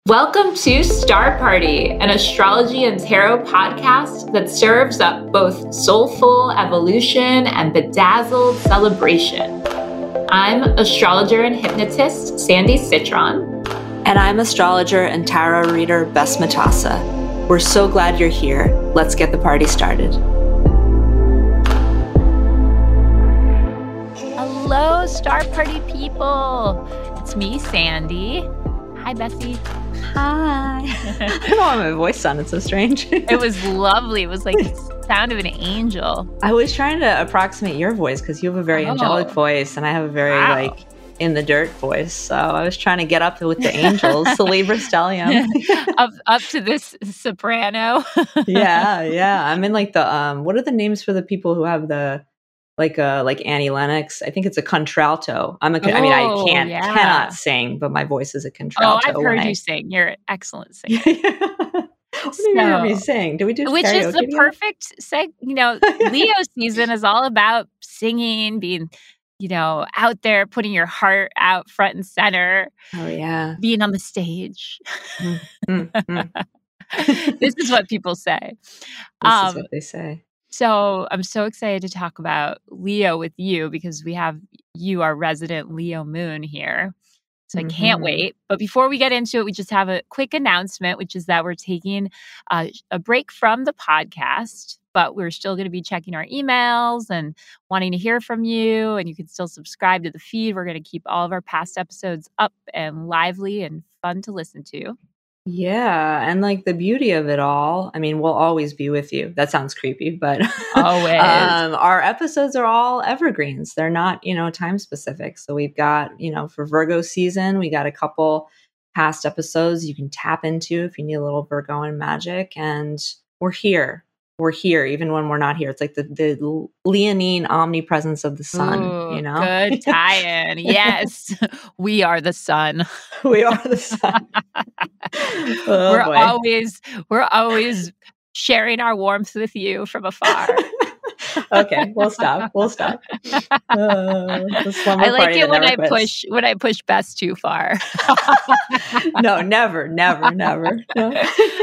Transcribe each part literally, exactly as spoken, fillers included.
Welcome to Star Party, an astrology and tarot podcast that serves up both soulful evolution and bedazzled celebration. I'm astrologer and hypnotist Sandy Citron. And I'm astrologer and tarot reader Bess Matassa. We're so glad you're here. Let's get the party started. Hello, Star Party people. It's me, Sandy. Hi, Bessie. Hi. I don't know why my voice sounded so strange. It was lovely. It was like the sound of an angel. I was trying to approximate your voice because you have a very oh. angelic voice and I have a very wow. like in the dirt voice. So I was trying to get up with the angels, the Libra Stellium. up up to this soprano. yeah, yeah. I'm in like the um what are the names for the people who have the like uh like Annie Lennox? I think it's a contralto. I'm a oh, I mean I can't yeah. cannot sing, but my voice is a contralto. Oh, I've heard I, you sing. You're an excellent singer. What do you so, hear me sing? Do we do which karaoke is the together? Perfect seg you know, Leo season is all about singing, being, you know, out there, putting your heart out front and center. Oh yeah. Being on the stage. Mm, mm, mm. This is what people say. This um, is what they say. So I'm so excited to talk about Leo with you because we have you, our resident Leo moon here. So I can't mm-hmm. wait. But before we get into it, we just have a quick announcement, which is that we're taking uh, a break from the podcast, but we're still going to be checking our emails and wanting to hear from you. And you can still subscribe to the feed. We're going to keep all of our past episodes up and lively and fun to listen to. Yeah. And like the beauty of it all, I mean, we'll always be with you. That sounds creepy, but always. um, our episodes are all evergreens. They're not, you know, time specific. So we've got, you know, for Virgo season, we got a couple past episodes you can tap into if you need a little Virgoan magic. And we're here. We're here, even when we're not here. It's like the, the leonine omnipresence of the sun, Ooh, you know? Good tie-in. Yes. We are the sun. We are the sun. Oh, we're boy. always we're always sharing our warmth with you from afar. Okay, we'll stop. We'll stop. Uh, I like it when I quits. push when I push Bess too far. No, never, never, never. No.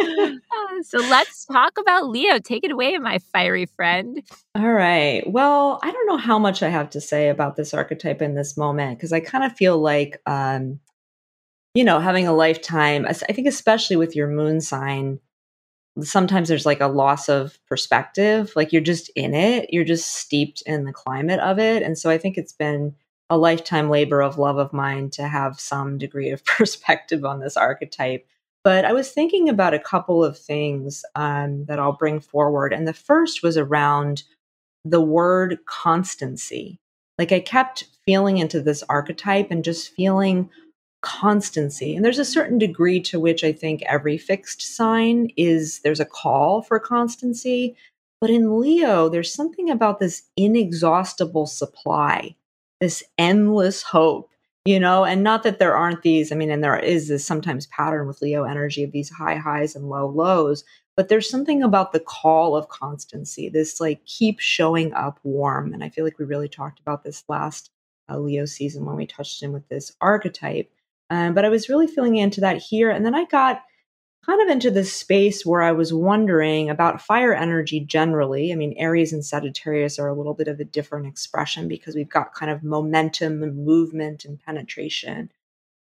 So let's talk about Leo. Take it away, my fiery friend. All right. Well, I don't know how much I have to say about this archetype in this moment because I kind of feel like, um, you know, having a lifetime. I think, especially with your moon sign. Sometimes there's like a loss of perspective, like you're just in it, you're just steeped in the climate of it. And so I think it's been a lifetime labor of love of mine to have some degree of perspective on this archetype. But I was thinking about a couple of things um, that I'll bring forward. And the first was around the word constancy. Like I kept feeling into this archetype and just feeling constancy. And there's a certain degree to which I think every fixed sign is, there's a call for constancy. But in Leo, there's something about this inexhaustible supply, this endless hope, you know, and not that there aren't these, I mean, and there is this sometimes pattern with Leo energy of these high highs and low lows, but there's something about the call of constancy, this like keep showing up warm. And I feel like we really talked about this last uh, Leo season when we touched in with this archetype. Um, but I was really feeling into that here. And then I got kind of into this space where I was wondering about fire energy generally. I mean, Aries and Sagittarius are a little bit of a different expression because we've got kind of momentum and movement and penetration.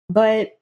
But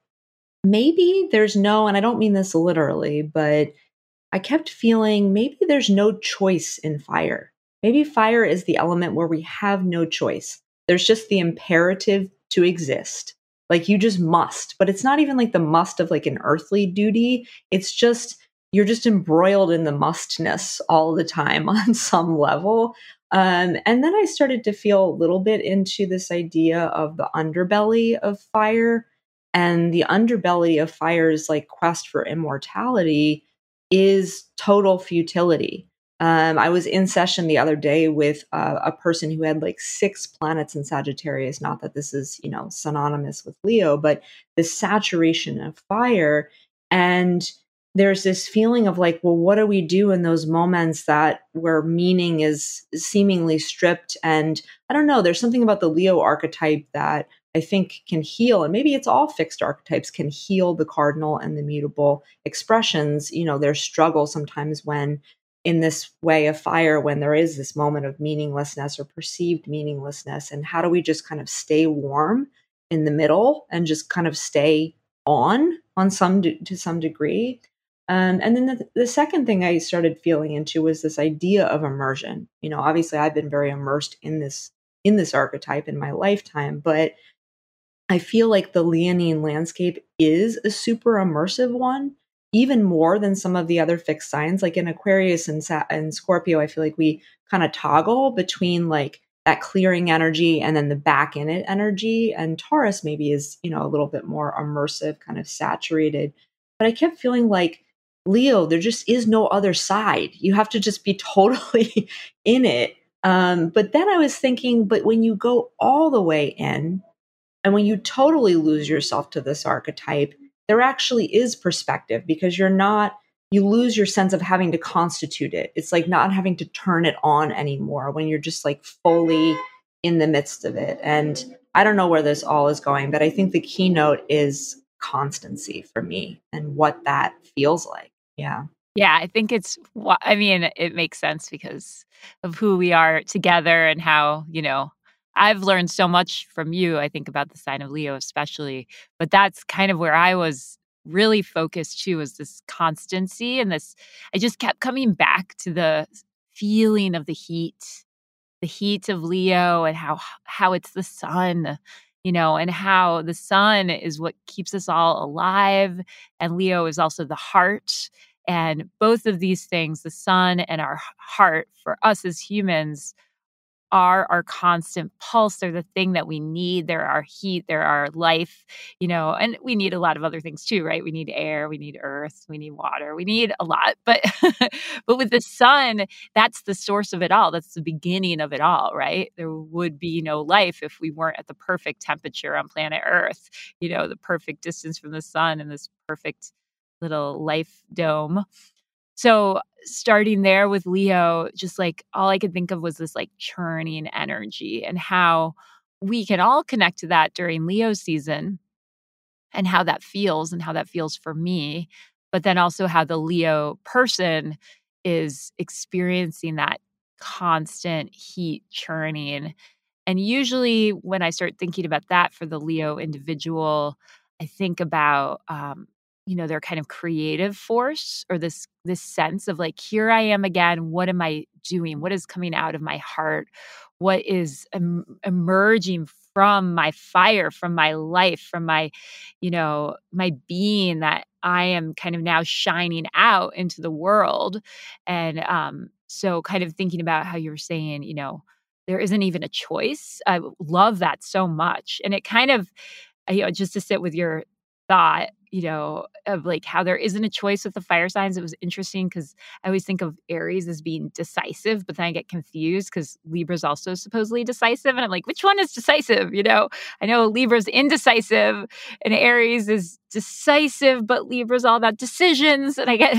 maybe there's no, and I don't mean this literally, but I kept feeling maybe there's no choice in fire. Maybe fire is the element where we have no choice. There's just the imperative to exist. Like you just must, but it's not even like the must of like an earthly duty. It's just, you're just embroiled in the mustness all the time on some level. Um, and then I started to feel a little bit into this idea of the underbelly of fire. And the underbelly of fire's like quest for immortality is total futility. Um, I was in session the other day with uh, a person who had like six planets in Sagittarius. Not that this is, you know, synonymous with Leo, but the saturation of fire. And there's this feeling of like, well, what do we do in those moments that where meaning is seemingly stripped? And I don't know, there's something about the Leo archetype that I think can heal, and maybe it's all fixed archetypes can heal the cardinal and the mutable expressions. You know, there's struggle sometimes when in this way of fire, when there is this moment of meaninglessness or perceived meaninglessness, and how do we just kind of stay warm in the middle and just kind of stay on on some de- to some degree. Um, and then the, the second thing I started feeling into was this idea of immersion. You know, obviously I've been very immersed in this in this archetype in my lifetime, but I feel like the Leonine landscape is a super immersive one, even more than some of the other fixed signs. Like in Aquarius and, Sa- and Scorpio, I feel like we kind of toggle between like that clearing energy and then the back in it energy. And Taurus maybe is, you know, a little bit more immersive, kind of saturated. But I kept feeling like Leo, there just is no other side. You have to just be totally in it. Um, but then I was thinking, but when you go all the way in, and when you totally lose yourself to this archetype, there actually is perspective because you're not, you lose your sense of having to constitute it. It's like not having to turn it on anymore when you're just like fully in the midst of it. And I don't know where this all is going, but I think the keynote is constancy for me and what that feels like. Yeah. Yeah, I think it's, wh- I mean, it makes sense because of who we are together and how, you know, I've learned so much from you, I think, about the sign of Leo, especially. But that's kind of where I was really focused too, was this constancy and this, I just kept coming back to the feeling of the heat, the heat of Leo and how, how it's the sun, you know, and how the sun is what keeps us all alive. And Leo is also the heart. And both of these things, the sun and our heart, for us as humans, are our constant pulse. They're the thing that we need. They're our heat. They're our life, you know, and we need a lot of other things too, right? We need air, we need earth, we need water, we need a lot. But but with the sun, that's the source of it all. That's the beginning of it all, right? There would be no life if we weren't at the perfect temperature on planet Earth, you know, the perfect distance from the sun and this perfect little life dome. So starting there with Leo, just like all I could think of was this like churning energy and how we can all connect to that during Leo season and how that feels and how that feels for me. But then also how the Leo person is experiencing that constant heat churning. And usually when I start thinking about that for the Leo individual, I think about, um, you know, their kind of creative force or this this sense of like, here I am again. What am I doing? What is coming out of my heart? What is em- emerging from my fire, from my life, from my, you know, my being that I am kind of now shining out into the world. And um, so kind of thinking about how you were saying, you know, there isn't even a choice. I love that so much. And it kind of, uh, you know, just to sit with your thought, you know, of like how there isn't a choice with the fire signs. It was interesting because I always think of Aries as being decisive, but then I get confused because Libra's also supposedly decisive. And I'm like, which one is decisive? You know, I know Libra's indecisive and Aries is decisive, but Libra's all about decisions. And I get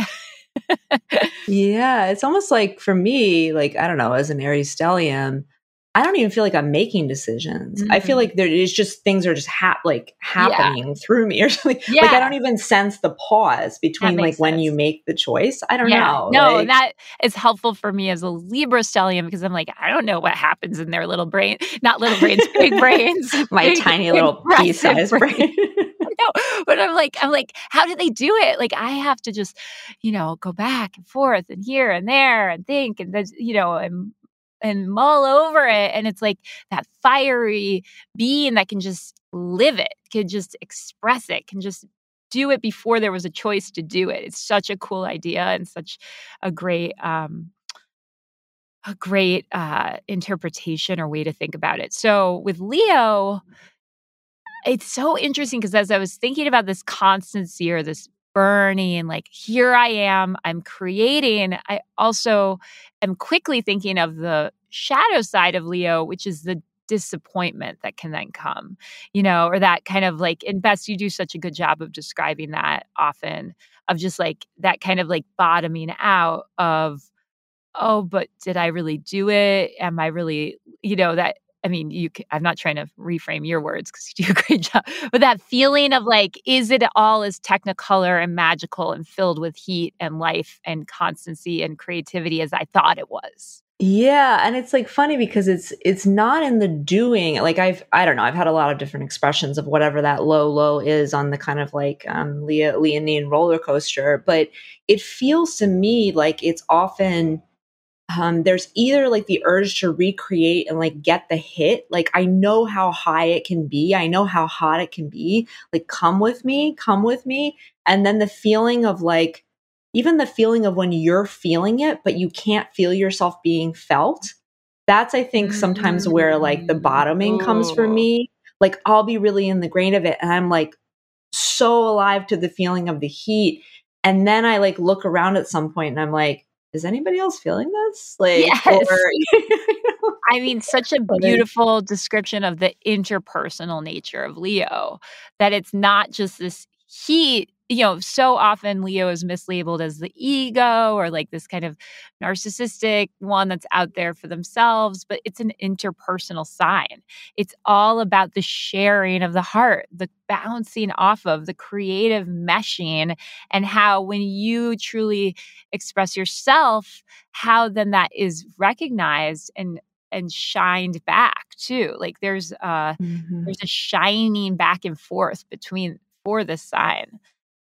Yeah, it's almost like for me, like I don't know, as an Aries stellium, I don't even feel like I'm making decisions. I feel Mm. like there is just things are just hap- like Yeah. happening through me or something. Like I Yeah. don't even sense the pause That between like makes when you sense. make the choice. I don't Yeah. know. No, Like that is helpful for me as a Libra stellium because I'm like, I don't know what happens in their little brain. Not little brains, big brains, my big tiny little impressive pea-sized brains. brain. No, but I'm like, I'm like, how do they do it? Like, I have to just, you know, go back and forth and here and there and think and then, you know, and and mull over it. And it's like that fiery being that can just live it, can just express it, can just do it before there was a choice to do it. It's such a cool idea and such a great um a great uh interpretation or way to think about it. So with Leo, it's so interesting because as I was thinking about this constancy or this burning, like, here I am, I'm creating, I also am quickly thinking of the shadow side of Leo, which is the disappointment that can then come, you know, or that kind of like, and Bess, you do such a good job of describing that often, of just like that kind of like bottoming out of, oh, but did I really do it? Am I really, you know, that, I mean, you. c- I'm not trying to reframe your words because you do a great job, but that feeling of like, is it all as technicolor and magical and filled with heat and life and constancy and creativity as I thought it was? Yeah, and it's like funny because it's it's not in the doing. Like I've I don't know, I've had a lot of different expressions of whatever that low low is on the kind of like um Leo Leonine roller coaster, but it feels to me like it's often um there's either like the urge to recreate and like get the hit. Like I know how high it can be. I know how hot it can be. Like come with me, come with me. And then the feeling of like even the feeling of when you're feeling it, but you can't feel yourself being felt. That's, I think, sometimes where like the Mm. bottoming comes for Ooh. me. Like I'll be really in the grain of it and I'm like so alive to the feeling of the heat. And then I like look around at some point and I'm like, is anybody else feeling this? Like, or, Yes. you know, I mean, such a like, beautiful description of the interpersonal nature of Leo, that it's not just this heat. You know, so often Leo is mislabeled as the ego or like this kind of narcissistic one that's out there for themselves, but it's an interpersonal sign. It's all about the sharing of the heart, the bouncing off of, the creative meshing, and how when you truly express yourself, how then that is recognized and and shined back too. Like there's uh mhm. there's a shining back and forth between for this sign.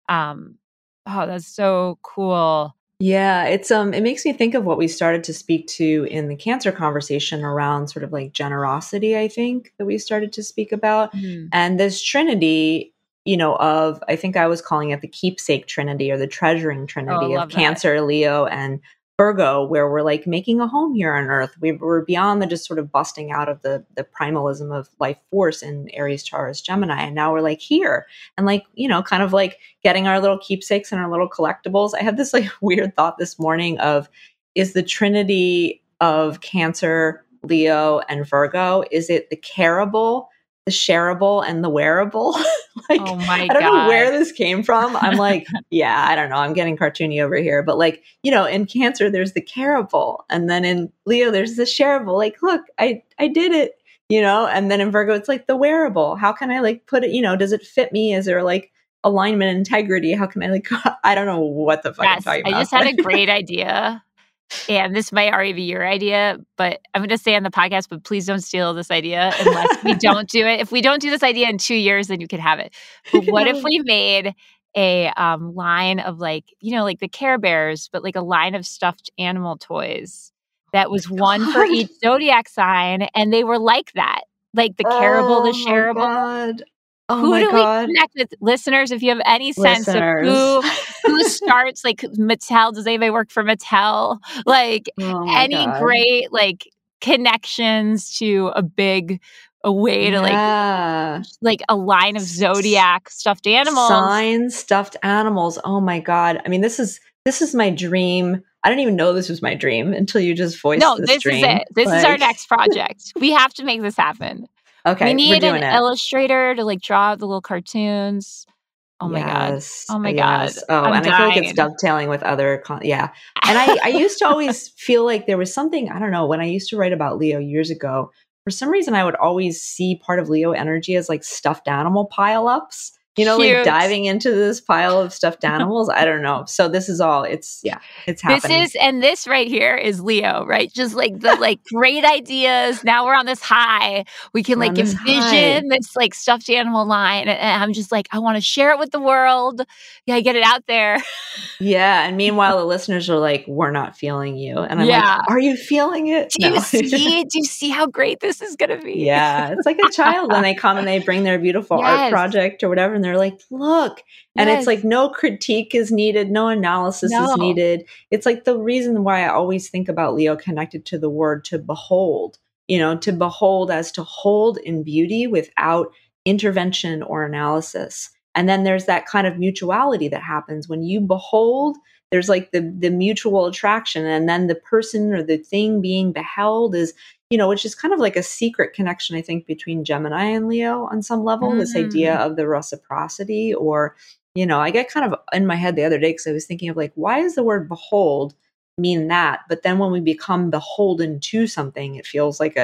Um oh, that's so cool. Yeah, it's um it makes me think of what we started to speak to in the cancer conversation around sort of like generosity, I think, that we started to speak about. Mhm. And this trinity, you know, of I think I was calling it the keepsake trinity or the treasuring Oh, I trinity of love that. Cancer, Leo, and Virgo, where we're like making a home here on Earth. We, we're beyond the just sort of busting out of the the primalism of life force in Aries, Taurus, Gemini, and now we're like here and like you know, kind of like getting our little keepsakes and our little collectibles. I had this like weird thought this morning of is the trinity of Cancer, Leo, and Virgo, is it the careable, the shareable, and the wearable? Oh Like, my I don't know god. where this came from. I'm like, yeah, I don't know. I'm getting cartoony over here. But like, you know, in Cancer, there's the careable. And then in Leo, there's the shareable. Like, look, I, I did it, you know? And then in Virgo, it's like the wearable. How can I like put it, you know, does it fit me? Is there like alignment, integrity? How can I like, I don't know what the fuck I'm Yes, talking I about. just had a great idea. And this might already be your idea, but I'm going to say on the podcast, but please don't steal this idea unless we don't do it. If we don't do this idea in two years, then you can have it. You But can what have if it. we made a um, line of like, you know, like the Care Bears, but like a line of stuffed animal toys that was one for God. each zodiac sign. And they were like that, like the careable, the Oh my shareable. God. Oh Who my do we God. connect with? Listeners, if you have any sense of Listeners. who who starts, like Mattel, does anybody work for Mattel? Like Oh my any God. great like connections to a big a way to like Yeah. like a line of S- zodiac stuffed animals. Signs, stuffed animals. Oh my God. I mean, this is this is my dream. I didn't even know this was my dream until you just voiced No, this this is dream. it. This is our Like, next project. We have to make this happen. We okay, we're need an doing it. illustrator to like draw the little cartoons. Oh my god. Yes. Oh my god. Yes. Oh, I'm and I feel like it's dying. dovetailing with other con- yeah. And I I used to always feel like there was something, I don't know, when I used to write about Leo years ago, for some reason I would always see part of Leo energy as like stuffed animal pile-ups. You know, like Cute. diving into this pile of stuffed animals. I don't know. So this is all it's yeah, it's This happening. is, and this right here is Leo, right? Just like the like great ideas. Now we're on this high. We can We're on like this high. envision this like stuffed animal line. And, and I'm just like, I want to share it with the world. Yeah, get it out there. Yeah. And meanwhile, the listeners are like, we're not feeling you. And I'm like, Yeah. are you feeling it? Do you No. see? Do you see how great this is going to be? Yeah, it's like a child when they come and they bring their beautiful art Yes. project or whatever, and they're like, look. And it's Yes. like no critique is needed, no analysis is No. needed. It's like the reason why I always think about Leo connected to the word to behold, you know, to behold as to hold in beauty without intervention or analysis. And then there's that kind of mutuality that happens when you behold, there's like the the mutual attraction, and then the person or the thing being beheld is, you know, which is kind of like a secret connection, I think, between Gemini and Leo on some level, this idea Mm. of the reciprocity. Or, you know, I get kind of in my head the other day because I was thinking of like, why does the word behold mean that? But then when we become beholden to something, it feels like a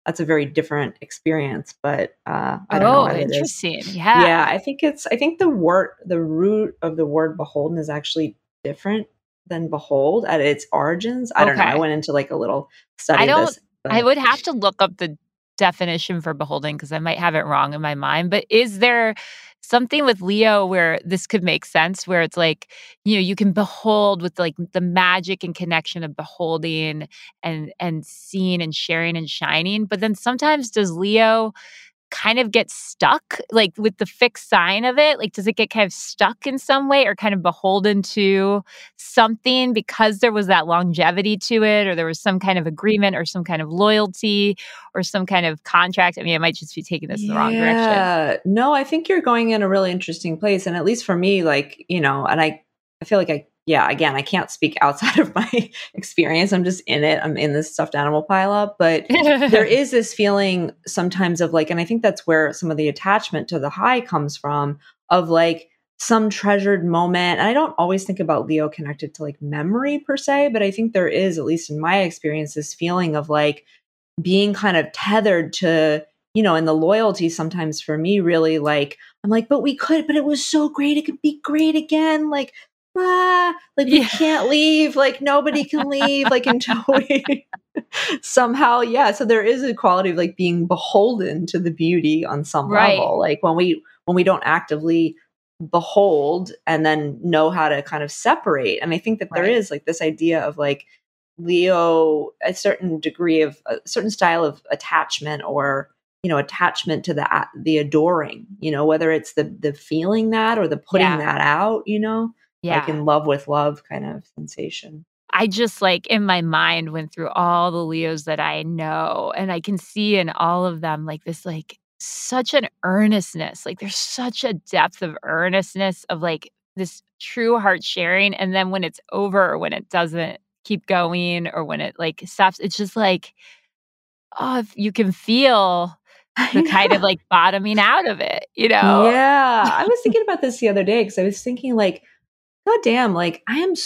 that's a very different experience, but uh, I don't know Oh, why that is. interesting. Yeah. Yeah, I think it's, I think the word, the root of the word beholden is actually different than behold at its origins. I don't know. I Okay. went into like a little I study of don't this, I but would have to look up the definition for beholding because I might have it wrong in my mind, but is there something with Leo where this could make sense, where it's like, you know, you can behold with, like, the magic and connection of beholding and and seeing and sharing and shining, but then sometimes does Leo kind of get stuck, like, with the fixed sign of it? Like, does it get kind of stuck in some way or kind of beholden to something because there was that longevity to it, or there was some kind of agreement or some kind of loyalty or some kind of contract? I mean, I might just be taking this in the wrong direction. yeah, no, I think you're going in a really interesting place. And at least for me, like, you know, and I, I feel like I, yeah, again, I can't speak outside of my experience. I'm just in it. I'm in this stuffed animal pileup. But there is this feeling sometimes of like, and I think that's where some of the attachment to the high comes from, of like some treasured moment. And I don't always think about Leo connected to like memory per se, but I think there is, at least in my experience, this feeling of like being kind of tethered to, you know, and the loyalty sometimes for me really like, I'm like, but we could, but it was so great. It could be great again. Like, ah, like we Yeah. can't leave. Like nobody can leave. Like until we somehow, yeah. So there is a quality of like being beholden to the beauty on some Right. level. Like when we, when we don't actively behold and then know how to kind of separate. And I think that there Right. is like this idea of like, Leo, a certain degree of a certain style of attachment, or you know, attachment to the the adoring, you know, whether it's the the feeling that or the putting Yeah. that out, you know, like Yeah. in love with love kind of sensation. I just, like, in my mind went through all the Leos that I know, and I can see in all of them, like, this, like, such an earnestness, like, there's such a depth of earnestness of, like, this true heart sharing, and then when it's over or when it doesn't keep going or when it, like, stops, it's just like, oh, if you can feel I the kind of, know. like, bottoming out of it, you know? Yeah, I was thinking about this the other day because I was thinking like, God damn, like I am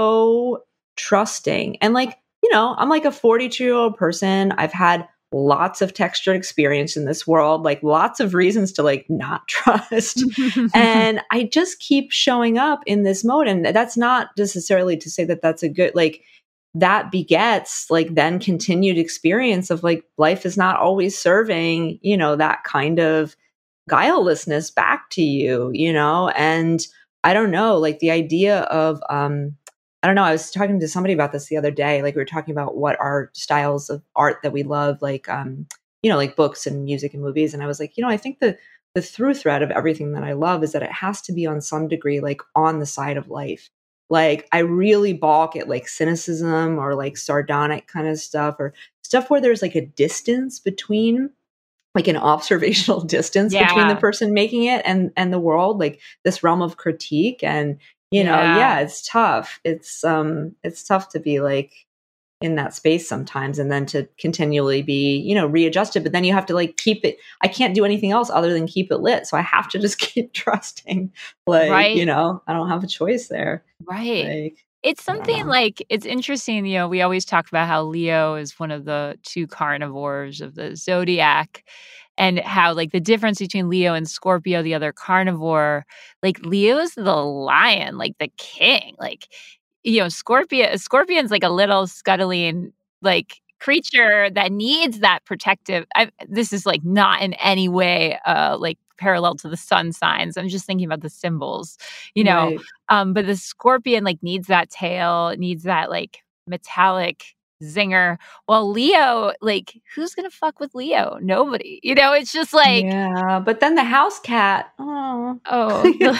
so trusting. And like, you know, I'm like a forty-two year old person. I've had lots of textured experience in this world, like lots of reasons to like not trust. And I just keep showing up in this mode. And that's not necessarily to say that that's a good, like, that begets like then continued experience of like life is not always serving, you know, that kind of guilelessness back to you, you know? And I don't know, like the idea of, um, I don't know, I was talking to somebody about this the other day. Like we were talking about what are styles of art that we love, like, um, you know, like books and music and movies. And I was like, you know, I think the, the through thread of everything that I love is that it has to be on some degree, like on the side of life. Like I really balk at like cynicism or like sardonic kind of stuff, or stuff where there's like a distance between, like an observational distance between the Yeah, person making it and and the world, like this realm of critique. And you know, yeah. yeah, it's tough. It's um it's tough to be like in that space sometimes, and then to continually be, you know, readjusted, but then you have to like keep it. I can't do anything else other than keep it lit, so I have to just keep trusting. Like, you Right, know, I don't have a choice there. right. Like, It's I don't something know. like it's interesting, you know, we always talk about how Leo is one of the two carnivores of the zodiac, and how, like, the difference between Leo and Scorpio, the other carnivore, like, Leo's the lion, like, the king, like, you know, Scorpio Scorpion's like a little scuttling, like, creature that needs that protective I this is, like, not in any way, uh, like, parallel to the sun signs, I'm just thinking about the symbols, you know? Right. Um, but the scorpion, like, needs that tail, it needs that, like, metallic zinger. Well, Leo, like, who's gonna fuck with Leo? Nobody. You know, it's just like, Yeah, but then the house cat. Oh. oh, the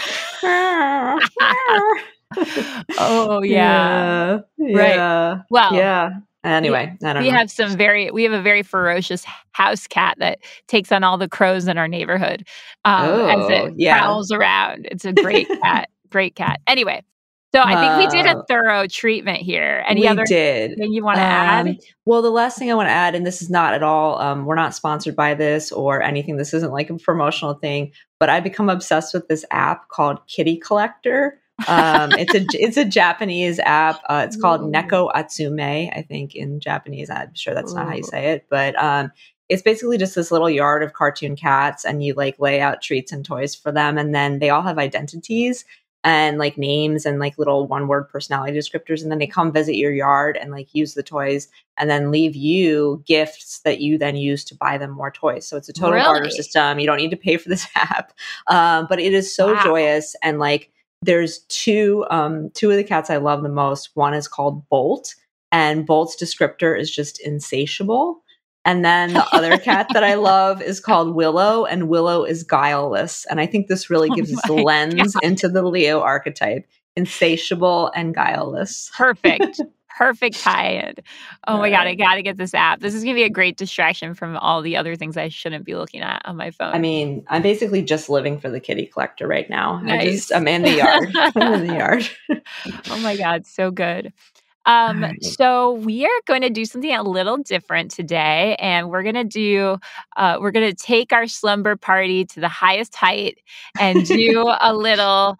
oh, yeah. Yeah, Right. yeah, Well, yeah. we Anyway, I don't we know. have some very we have a very ferocious h house cat that takes on all the crows in our neighborhood, um, as Oh, it yeah. prowls around. It's a great cat, great cat. Anyway, so I think we did a Uh, thorough treatment here. Any we other did. thing you wanna add? Um, well, the last thing I wanna add, and this is not at all, um, we're not sponsored by this or anything. This isn't like a promotional thing, but I've become obsessed with this app called Kitty Collector. Um, it's a it's a Japanese app. Uh, it's called Ooh, Neko Atsume, I think in Japanese. I'm sure that's not how you ooh. say it, but um, it's basically just this little yard of cartoon cats, and you like lay out treats and toys for them, and then they all have identities and like names and like little one word personality descriptors, and then they come visit your yard and like use the toys and then leave you gifts that you then use to buy them more toys. So it's a total Really? barter system. You don't need to pay for this app, um, but it is so Wow. joyous. And like there's two um, two of the cats I love the most. One is called Bolt, and Bolt's descriptor is just insatiable. And then the other cat that I love is called Willow, and Willow is guileless. And I think this really gives Oh us my a lens God. into the Leo archetype: insatiable and guileless. Perfect. Perfect tie-in. Oh my God, I Right. got to get this app. This is going to be a great distraction from all the other things I shouldn't be looking at on my phone. I mean, I'm basically just living for the kitty collector right now. I just, Nice. I'm in the yard. I'm in the yard. Oh my God, so good. All Um, right. so we are going to do something a little different today, and we're going to do, uh, we're going to take our slumber party to the highest height and do a little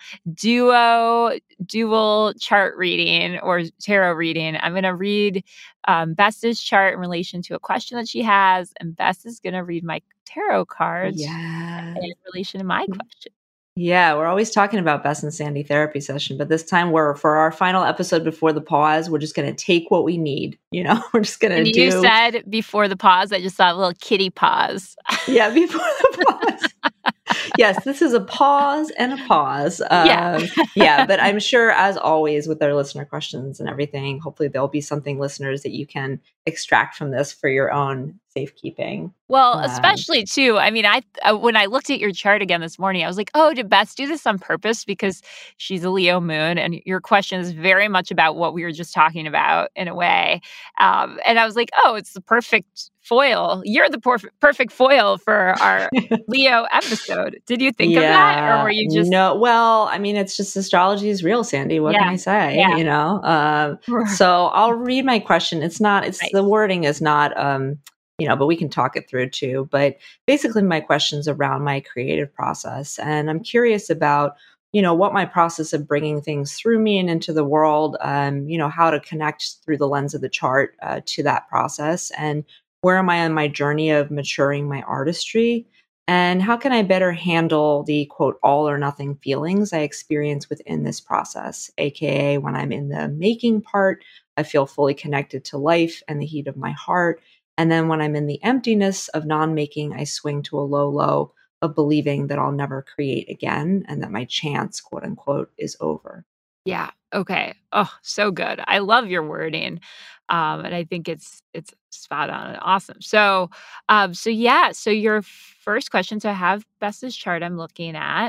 duo, dual chart reading or tarot reading. I'm going to read um, Bess's chart in relation to a question that she has, and Bess is going to read my tarot cards Yes. in relation to my question. Yeah, we're always talking about Bess and Sandy therapy session, but this time we're for our final episode before the pause, we're just going to take what we need. You know, we're just going to And do. you said before the pause, I just saw a little kitty pause. Yeah, before the pause. Yes, this is a pause and a pause. Um, Yeah. yeah, but I'm sure, as always, with our listener questions and everything, hopefully there'll be something, listeners, that you can extract from this for your own safekeeping. Well, Um, especially too. I mean, I uh, when I looked at your chart again this morning, I was like, "Oh, did Beth do this on purpose because she's a Leo moon?" And your question is very much about what we were just talking about in a way. Um, and I was like, "Oh, it's the perfect foil. You're the perf- perfect foil for our Leo episode." Did you think of that, or Yeah, were you just no, well, I mean, it's just astrology is real, Sandy. What can yeah, I say? yeah, You know, um, so I'll read my question. It's not, it's nice. the wording is not, um, you know, but we can talk it through too. But basically, my question's around my creative process, and I'm curious about, you know, what my process of bringing things through me and into the world, um, you know, how to connect through the lens of the chart uh, to that process, and where am I on my journey of maturing my artistry. And how can I better handle the quote, all or nothing feelings I experience within this process? A K A when I'm in the making part, I feel fully connected to life and the heat of my heart. And then when I'm in the emptiness of non making, I swing to a low, low of believing that I'll never create again and that my chance, quote unquote, is over. Yeah. Okay. Oh, so good. I love your wording. Um, and I think it's it's spot on and awesome. So um, so yeah, so your first question, so I have Bess's chart I'm looking at.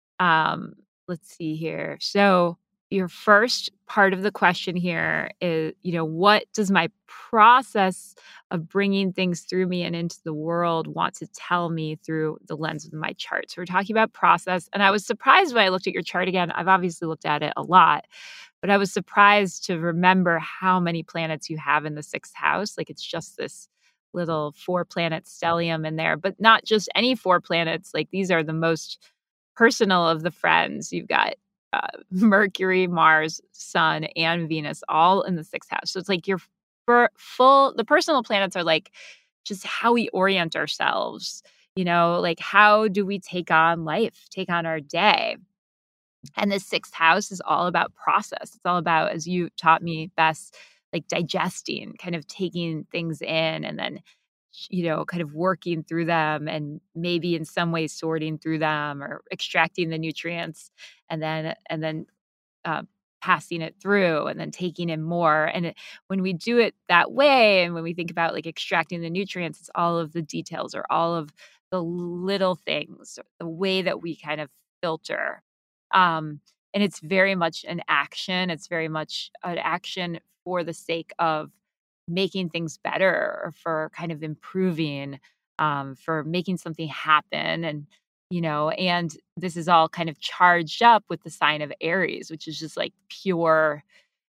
Um, let's see here. So your first part of the question here is, you know, what does my process of bringing things through me and into the world want to tell me through the lens of my chart? So we're talking about process. And I was surprised when I looked at your chart again. I've obviously looked at it a lot, but I was surprised to remember how many planets you have in the sixth house. Like it's just this little four planet stellium in there, but not just any four planets. Like these are the most personal of the friends. You've got uh, Mercury, Mars, Sun, and Venus all in the sixth house. So it's like your for full, the personal planets are like just how we orient ourselves, you know, like how do we take on life, take on our day. And the sixth house is all about process. It's all about, as you taught me, Bess, like digesting, kind of taking things in and then, you know, kind of working through them and maybe in some ways sorting through them or extracting the nutrients and then, and then, uh, passing it through and then taking in more. And it, when we do it that way, and when we think about like extracting the nutrients, it's all of the details or all of the little things, the way that we kind of filter. Um, and it's very much an action. It's very much an action for the sake of making things better or for kind of improving, um, for making something happen. And, you know, and this is all kind of charged up with the sign of Aries, which is just like pure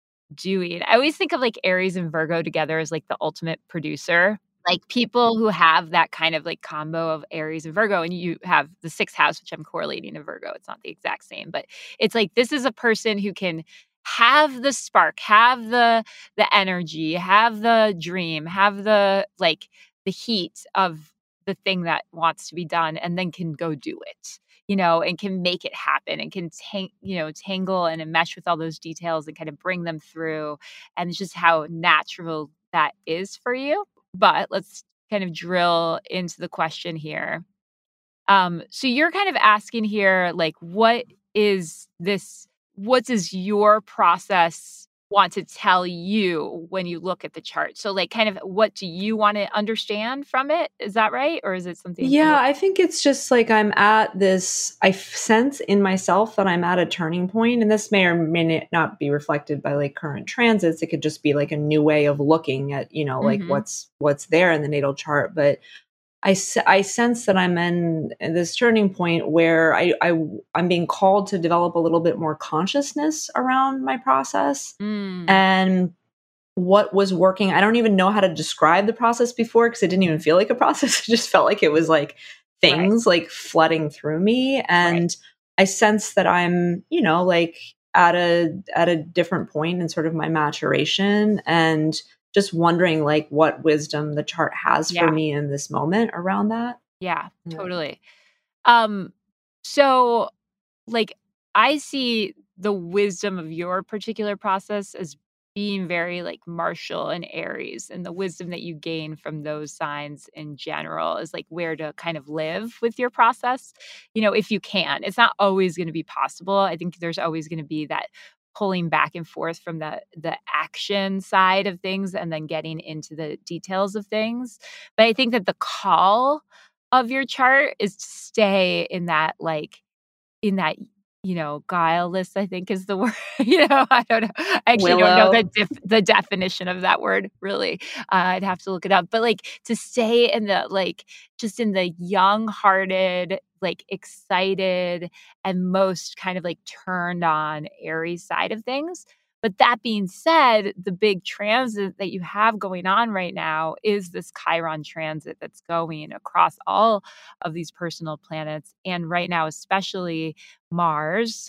doing. I always think of like Aries and Virgo together as like the ultimate producer. Like people who have that kind of like combo of Aries and Virgo, and you have the sixth house, which I'm correlating to Virgo. It's not the exact same, but it's like this is a person who can have the spark, have the the energy, have the dream, have the like the heat of the thing that wants to be done and then can go do it, you know, and can make it happen and can tang- you know, tangle and mesh with all those details and kind of bring them through. And it's just how natural that is for you. But let's kind of drill into the question here. Um, so you're kind of asking here, like, what is this? What does your process want to tell you when you look at the chart? So, like, kind of what do you want to understand from it? Is that right? Or is it something? Yeah, I think it's just like I'm at this, I f- sense in myself that I'm at a turning point, and this may or may not be reflected by like current transits. It could just be like a new way of looking at, you know, like Mm-hmm. what's what's there in the natal chart. But I, se- I sense that I'm in this turning point where I, I I'm being called to develop a little bit more consciousness around my process Mm, and what was working. I don't even know how to describe the process before because it didn't even feel like a process. It just felt like it was like right, things like flooding through me. right. And I sense that I'm, you know, like at a at a different point in sort of my maturation and just wondering like what wisdom the chart has for Yeah, me in this moment around that. yeah, Yeah. totally. Um, so like I see the wisdom of your particular process as being very like Martial and Aries, and the wisdom that you gain from those signs in general is like where to kind of live with your process, you know, if you can. It's not always going to be possible. I think there's always going to be that pulling back and forth from the the action side of things and then getting into the details of things. But I think that the call of your chart is to stay in that like in that, you know, guileless, I think is the word, you know, I don't know. I actually don't know the Willow. def the definition of that word, really. Uh, I'd have to look it up. But, like, to stay in the, like, just in the young-hearted, like, excited, and most kind of, like, turned on Aries side of things. But that being said, the big transit that you have going on right now is this Chiron transit that's going across all of these personal planets, and right now, especially Mars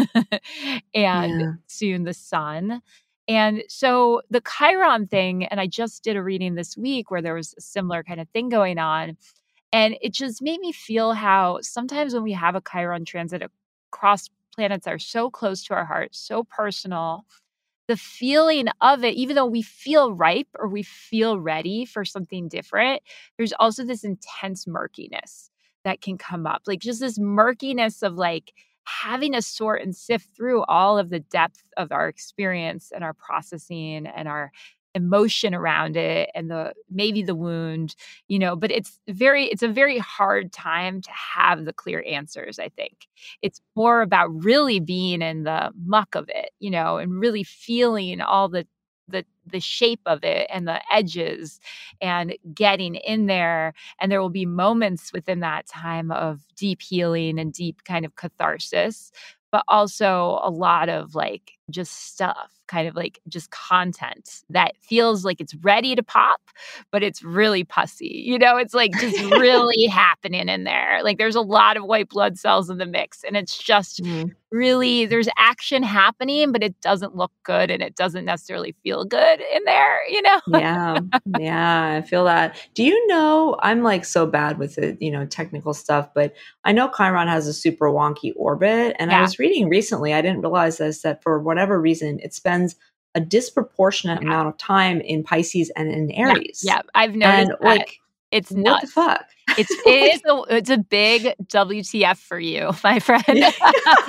and Yeah. soon the sun. And so the Chiron thing, and I just did a reading this week where there was a similar kind of thing going on. And it just made me feel how sometimes when we have a Chiron transit across planets that are so close to our heart, so personal, the feeling of it, even though we feel ripe or we feel ready for something different, there's also this intense murkiness that can come up. Like just this murkiness of like having to sort and sift through all of the depth of our experience and our processing and our emotion around it and the maybe the wound, you know, but it's very it's a very hard time to have the clear answers, I think. It's more about really being in the muck of it, you know, and really feeling all the the the shape of it and the edges and getting in there. And there will be moments within that time of deep healing and deep kind of catharsis, but also a lot of like just stuff, kind of like just content that feels like it's ready to pop, but it's really pussy. You know, it's like just really happening in there. Like there's a lot of white blood cells in the mix, and it's just Mm. really there's action happening, but it doesn't look good and it doesn't necessarily feel good in there, you know? Yeah, yeah, I feel that. Do you know, I'm like so bad with it, you know, technical stuff, but I know Chiron has a super wonky orbit. And I Yeah, was reading recently, I didn't realize this, that for whatever reason, it spends a disproportionate yeah, amount of time in Pisces and in yeah, Aries. yeah. I've noticed And that. like, It's what the nuts. fuck? It's it is Like, a it's a big W T F for you, my friend. yeah.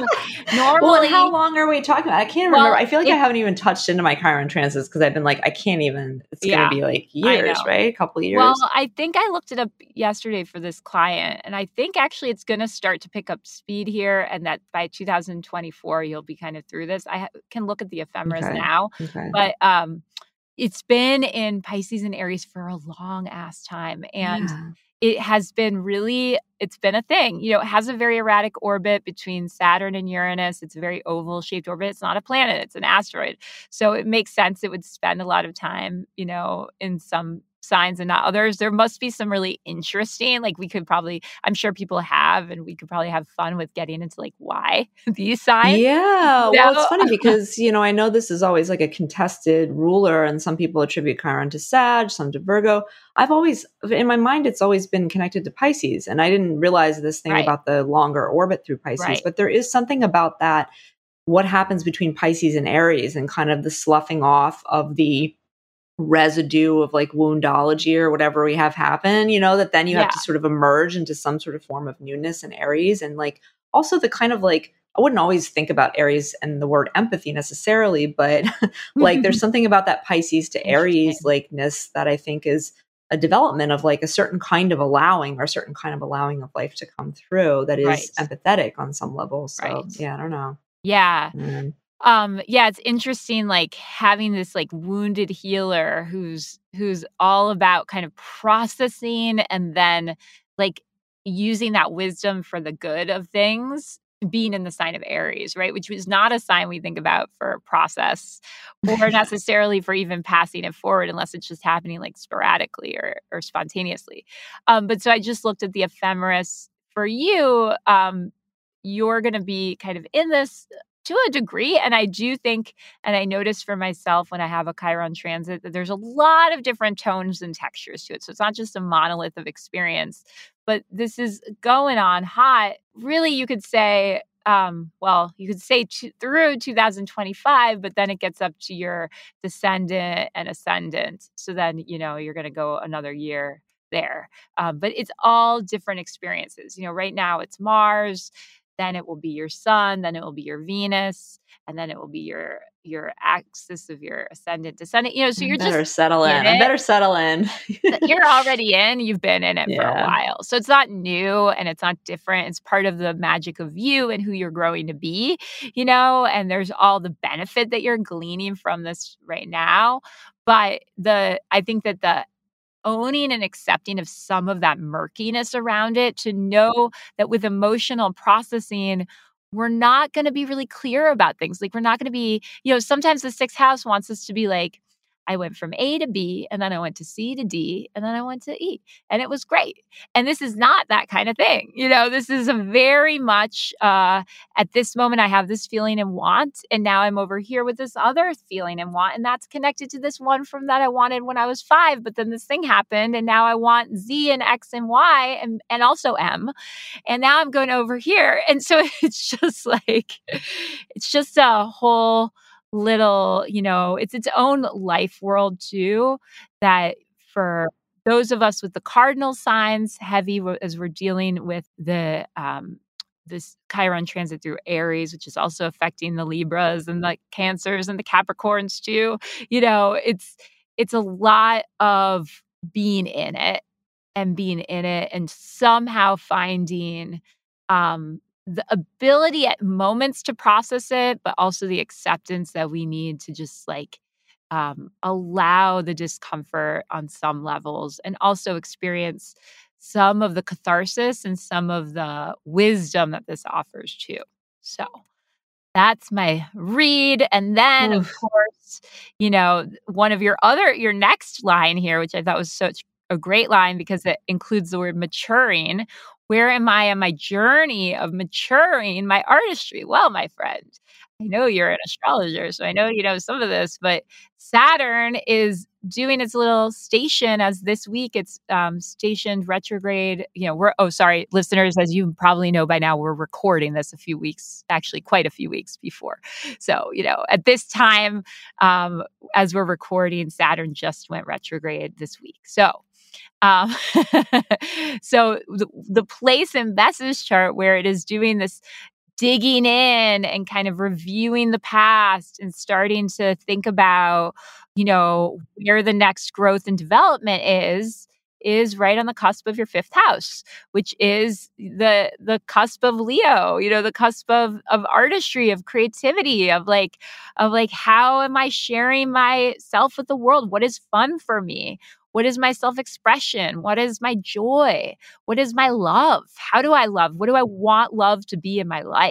Well, and how Normally, long are we talking about? I can't remember. well, I feel like I it haven't even touched into my Chiron transits because I've been like, I can't even, it's going to yeah, be like I years, know. right? A couple of Well, years. I think I looked it up yesterday for this client, and I think actually it's gonna start to pick up speed here, and that by two thousand twenty-four, you'll be kind of through this. I ha can look at the ephemeras Okay. now, Okay. but, um, it's been in Pisces and Aries for a long ass time, and Yeah. it has been really it's been a thing. You know, it has a very erratic orbit between Saturn and Uranus. It's a very oval-shaped orbit. It's not a planet, it's an asteroid. So it makes sense it would spend a lot of time, you know, in some signs and not others. There must be some really interesting, like we could probably, I'm sure people have, and we could probably have fun with getting into like why these signs. Yeah. You Well, it's know? funny because, you know, I know this is always like a contested ruler, and some people attribute Chiron to Sag, some to Virgo. I've always, in my mind, it's always been connected to Pisces. And I didn't realize this thing Right. about the longer orbit through Pisces, Right. but there is something about that, what happens between Pisces and Aries, and kind of the sloughing off of the residue of like woundology or whatever we have happen, you know, that then you Yeah. have to sort of emerge into some sort of form of newness in Aries. And like also the kind of like, I wouldn't always think about Aries and the word empathy necessarily, but like there's something about that Pisces to Aries Interesting. likeness that I think is a development of like a certain kind of allowing, or a certain kind of allowing of life to come through that is Right. empathetic on some level. So Right. yeah, I don't know. Yeah. Mm. Um, yeah, it's interesting, like having this like wounded healer who's who's all about kind of processing and then like using that wisdom for the good of things, being in the sign of Aries, right? Which was not a sign we think about for process or necessarily for even passing it forward unless it's just happening like sporadically or or spontaneously. Um, but so I just looked at the ephemeris for you. Um, you're going to be kind of in this to a degree. And I do think, and I notice for myself when I have a Chiron transit, that there's a lot of different tones and textures to it. So it's not just a monolith of experience, but this is going on hot. Really, you could say, um, well, you could say to, through two thousand twenty-five, but then it gets up to your descendant and ascendant. So then, you know, you're going to go another year there. Um, but it's all different experiences. You know, right now it's Mars, then it will be your sun, then it will be your Venus, and then it will be your your axis of your ascendant descendant. You know, so I you're better just settle in in. I it. better settle in. You're already in. You've been in it for a Yeah. while. So it's not new and it's not different. It's part of the magic of you and who you're growing to be, you know, and there's all the benefit that you're gleaning from this right now. But the I think that the owning and accepting of some of that murkiness around it, to know that with emotional processing, we're not going to be really clear about things. Like we're not going to be, you know, sometimes the sixth house wants us to be like, I went from A to B, and then I went to C to D, and then I went to E, and it was great. And this is not that kind of thing. You know, this is a very much, uh, at this moment, I have this feeling and want, and now I'm over here with this other feeling and want, and that's connected to this one from that I wanted when I was five, but then this thing happened, and now I want Z and X and Y, and, and also M, and now I'm going over here. And so it's just like, it's just a whole little, you know, it's its own life world too, that for those of us with the cardinal signs heavy as we're dealing with the um this Chiron transit through Aries, which is also affecting the Libras and the Cancers and the Capricorns too. You know, it's it's a lot of being in it and being in it and somehow finding um the ability at moments to process it, but also the acceptance that we need to just like um, allow the discomfort on some levels and also experience some of the catharsis and some of the wisdom that this offers too. So that's my read. And then, of Oof. course, you know, one of your other, your next line here, which I thought was such a great line because it includes the word maturing. Where am I on my journey of maturing my artistry? Well, my friend, I know you're an astrologer, so I know you know some of this, but Saturn is doing its little station as this week. It's um, stationed retrograde. You know, we're, oh, sorry, listeners, as you probably know by now, we're recording this a few weeks, actually quite a few weeks before. So, you know, at this time, um, as we're recording, Saturn just went retrograde this week. So, um, so the, the place in Bess's chart where it is doing this digging in and kind of reviewing the past and starting to think about, you know, where the next growth and development is, is right on the cusp of your fifth house, which is the the cusp of Leo, you know, the cusp of of artistry, of creativity, of like, of like, how am I sharing myself with the world? What is fun for me? What is my self-expression? What is my joy? What is my love? How do I love? What do I want love to be in my life?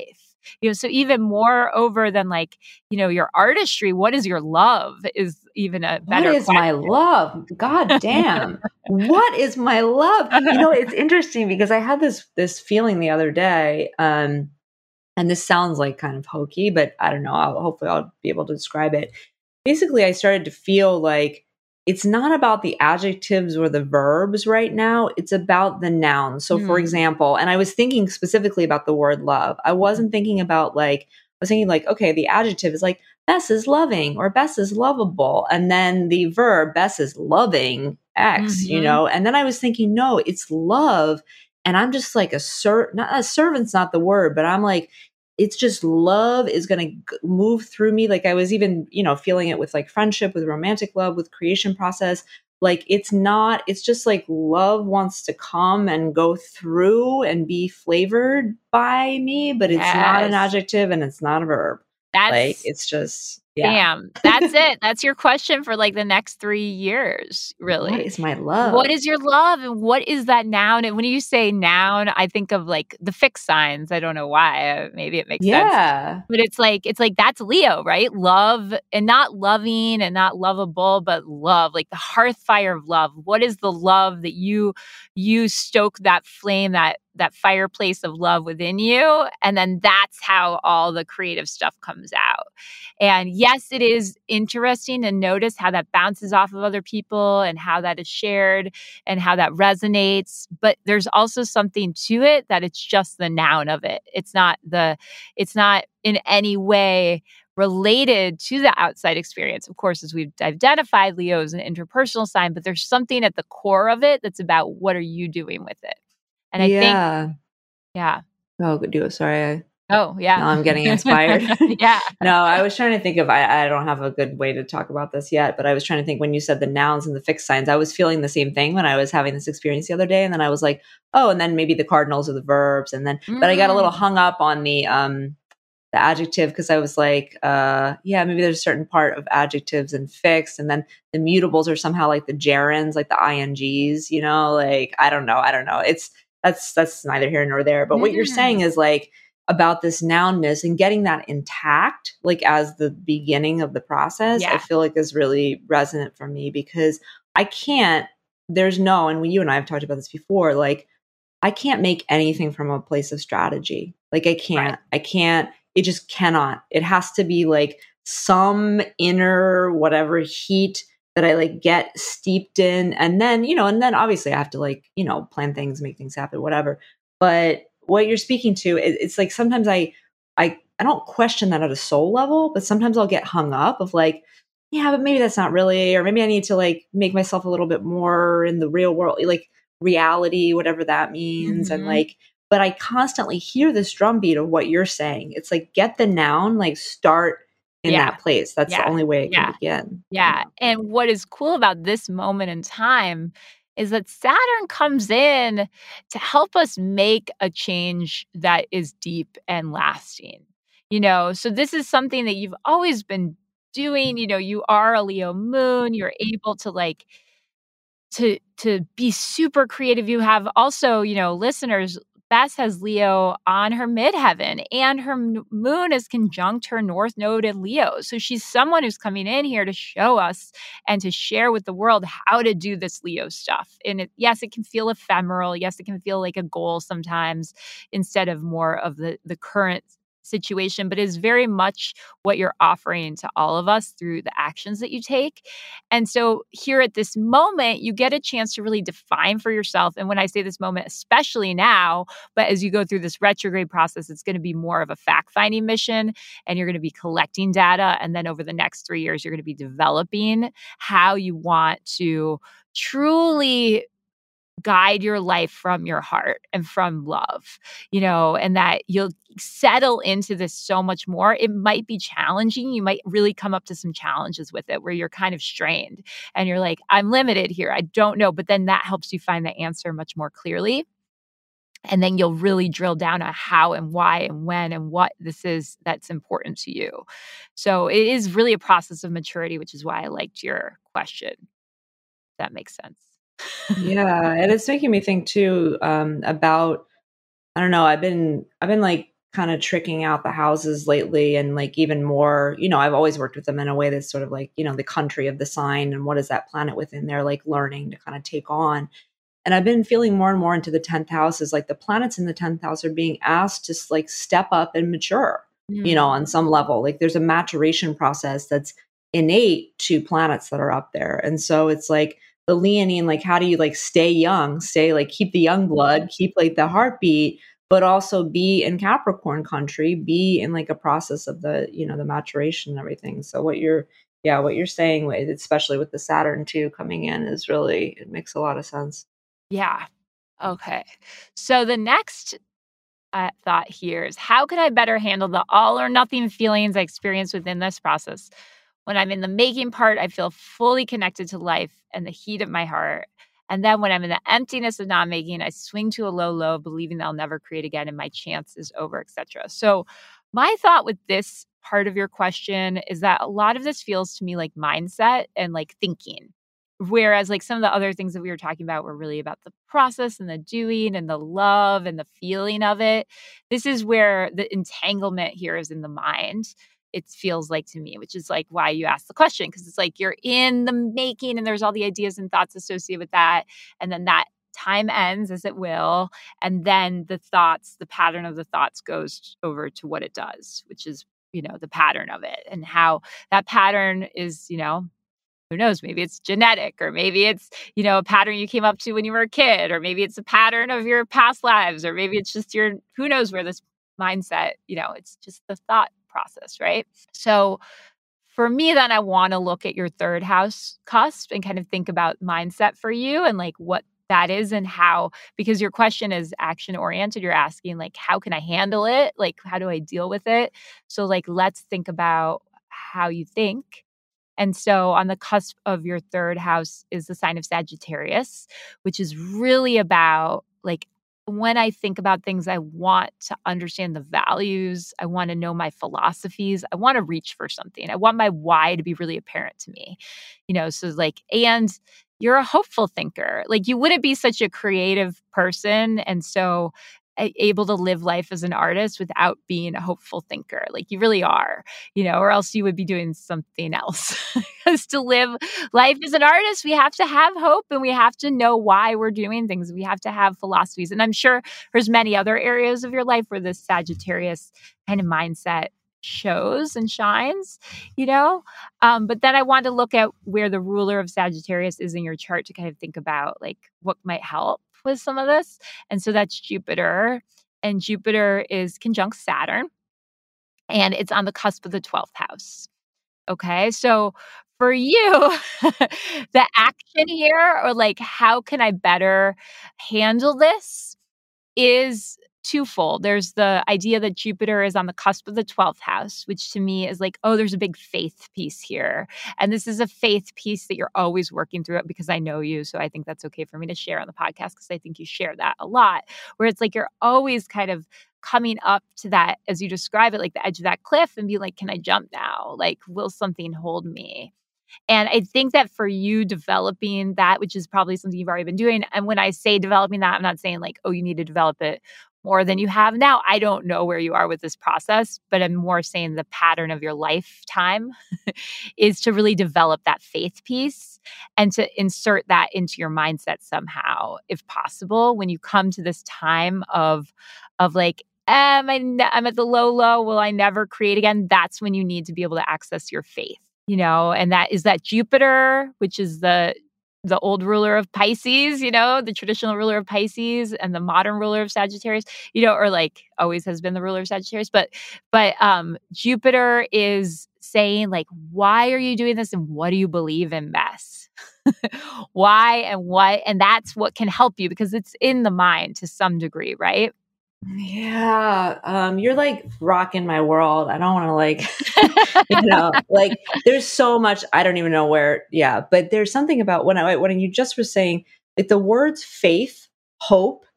You know, so even more over than like, you know, your artistry, what is your love is even a better What is question. my love? God damn. What is my love? You know, it's interesting because I had this this feeling the other day, um, and this sounds like kind of hokey, but I don't know. I'll, hopefully, I'll be able to describe it. Basically, I started to feel like it's not about the adjectives or the verbs right now. It's about the nouns. So, for Mm. example, and I was thinking specifically about the word love. I wasn't thinking about like, I was thinking like, okay, the adjective is like, Bess is loving or Bess is lovable. And then the verb, Bess is loving X, Mm-hmm. you know? And then I was thinking, no, it's love. And I'm just like a ser, not a servant's not the word, but I'm like, it's just love is going to move through me. Like I was even, you know, feeling it with like friendship, with romantic love, with creation process. Like it's not, it's just like love wants to come and go through and be flavored by me, but yes. it's not an adjective and it's not a verb. That's like it's just, yeah. Damn, that's it. That's your question for like the next three years, really. What is my love? What is your love? And what is that noun? And when you say noun, I think of like the fixed signs. I don't know why. Uh, maybe it makes yeah. sense. But it's like, it's like, that's Leo, right? Love, and not loving and not lovable, but love, like the hearth fire of love. What is the love that you, you stoke that flame, that that fireplace of love within you? And then that's how all the creative stuff comes out. And yes, it is interesting to notice how that bounces off of other people and how that is shared and how that resonates. But there's also something to it that it's just the noun of it. It's not the, it's not in any way related to the outside experience. Of course, as we've identified, Leo is an interpersonal sign, but there's something at the core of it that's about what are you doing with it? And I yeah. think, yeah. Oh, good deal. Sorry. I, oh, yeah. Now I'm getting inspired. yeah. No, I was trying to think of, I, I don't have a good way to talk about this yet, but I was trying to think when you said the nouns and the fixed signs, I was feeling the same thing when I was having this experience the other day. And then I was like, oh, and then maybe the cardinals are the verbs. And then, mm. but I got a little hung up on the, um, the adjective because I was like, uh, yeah, maybe there's a certain part of adjectives and fixed, and then the mutables are somehow like the gerunds, like the I N Gs, you know, like, I don't know. I don't know. It's, that's, that's neither here nor there. But mm. what you're saying is like about this nounness and getting that intact, like as the beginning of the process, yeah. I feel like is really resonant for me because I can't, there's no, and we, you and I have talked about this before, like I can't make anything from a place of strategy. Like I can't, right. I can't, it just cannot. It has to be like some inner whatever heat that I like get steeped in. And then, you know, and then obviously I have to like, you know, plan things, make things happen, whatever. But what you're speaking to, it, it's like sometimes I, I, I don't question that at a soul level, but sometimes I'll get hung up of like, yeah, but maybe that's not really, or maybe I need to like make myself a little bit more in the real world, like reality, whatever that means. Mm-hmm. And like, but I constantly hear this drumbeat of what you're saying. It's like, get the noun, like start in yeah. that place. That's yeah. the only way it yeah. can begin. Yeah. And what is cool about this moment in time is that Saturn comes in to help us make a change that is deep and lasting. You know, so this is something that you've always been doing. You know, you are a Leo moon. You're able to like, to to be super creative. You have also, you know, listeners, Bess has Leo on her midheaven and her moon is conjunct her north node in Leo. So she's someone who's coming in here to show us and to share with the world how to do this Leo stuff. And it, yes, it can feel ephemeral. Yes, it can feel like a goal sometimes instead of more of the, the current situation, but is very much what you're offering to all of us through the actions that you take. And so here at this moment, you get a chance to really define for yourself. And when I say this moment, especially now, but as you go through this retrograde process, it's going to be more of a fact-finding mission and you're going to be collecting data. And then over the next three years, you're going to be developing how you want to truly guide your life from your heart and from love, you know, and that you'll settle into this so much more. It might be challenging. You might really come up to some challenges with it where you're kind of strained and you're like, I'm limited here. I don't know. But then that helps you find the answer much more clearly. And then you'll really drill down on how and why and when and what this is that's important to you. So it is really a process of maturity, which is why I liked your question. If that makes sense. Yeah. And it's making me think too, um, about, I don't know, I've been, I've been like kind of tricking out the houses lately, and like even more, you know, I've always worked with them in a way that's sort of like, you know, the country of the sign and what is that planet within there like learning to kind of take on. And I've been feeling more and more into the tenth house is like the planets in the tenth house are being asked to like step up and mature, you know, Mm. on some level. Like there's a maturation process that's innate to planets that are up there. And so it's like the Leonine, like how do you like stay young, stay like keep the young blood, keep like the heartbeat, but also be in Capricorn country, be in like a process of the, you know, the maturation and everything. So what you're, yeah, what you're saying, with, especially with the Saturn too coming in, is really, it makes a lot of sense. Yeah. Okay. So the next uh, thought here is how could I better handle the all or nothing feelings I experience within this process? When I'm in the making part, I feel fully connected to life and the heat of my heart. And then when I'm in the emptiness of not making, I swing to a low low, believing that I'll never create again and my chance is over, et cetera. So my thought with this part of your question is that a lot of this feels to me like mindset and like thinking. Whereas like some of the other things that we were talking about were really about the process and the doing and the love and the feeling of it. This is where the entanglement here is in the mind. It feels like to me, which is like why you asked the question, because it's like you're in the making and there's all the ideas and thoughts associated with that. And then that time ends as it will. And then the thoughts, the pattern of the thoughts goes over to what it does, which is, you know, the pattern of it and how that pattern is, you know, who knows, maybe it's genetic, or maybe it's, you know, a pattern you came up to when you were a kid, or maybe it's a pattern of your past lives, or maybe it's just your, who knows where this mindset, you know, it's just the thought process, right? So for me, then I want to look at your third house cusp and kind of think about mindset for you and like what that is and how, because your question is action oriented. You're asking like, how can I handle it? Like, how do I deal with it? So like, let's think about how you think. And so on the cusp of your third house is the sign of Sagittarius, which is really about like, when I think about things, I want to understand the values. I want to know my philosophies. I want to reach for something. I want my why to be really apparent to me, you know, so like, and you're a hopeful thinker. Like you wouldn't be such a creative person. And so a- able to live life as an artist without being a hopeful thinker. Like you really are, you know, or else you would be doing something else. Because to live life as an artist, we have to have hope and we have to know why we're doing things. We have to have philosophies. And I'm sure there's many other areas of your life where this Sagittarius kind of mindset shows and shines, you know? Um, but then I want to look at where the ruler of Sagittarius is in your chart to kind of think about like what might help with some of this. And so that's Jupiter. And Jupiter is conjunct Saturn. And it's on the cusp of the twelfth house. Okay. So for you, the action here, or like, how can I better handle this, is twofold. There's the idea that Jupiter is on the cusp of the twelfth house, which to me is like, oh, there's a big faith piece here. And this is a faith piece that you're always working through it because I know you. So I think that's okay for me to share on the podcast because I think you share that a lot, where it's like you're always kind of coming up to that, as you describe it, like the edge of that cliff and be like, can I jump now? Like, will something hold me? And I think that for you developing that, which is probably something you've already been doing. And when I say developing that, I'm not saying like, oh, you need to develop it more than you have now. I don't know where you are with this process, but I'm more saying the pattern of your lifetime is to really develop that faith piece and to insert that into your mindset somehow, if possible, when you come to this time of, of like, am I, I'm at the low, low, will I never create again? That's when you need to be able to access your faith. You know, and that is that Jupiter, which is the the old ruler of Pisces, you know, the traditional ruler of Pisces, and the modern ruler of Sagittarius, you know, or like always has been the ruler of Sagittarius. But but um Jupiter is saying like, why are you doing this and what do you believe in best? Why and what? And that's what can help you because it's in the mind to some degree, right? Yeah, um, you're like rocking my world. I don't want to like, you know, like there's so much I don't even know where. Yeah, but there's something about when I when you just were saying like the words faith, hope,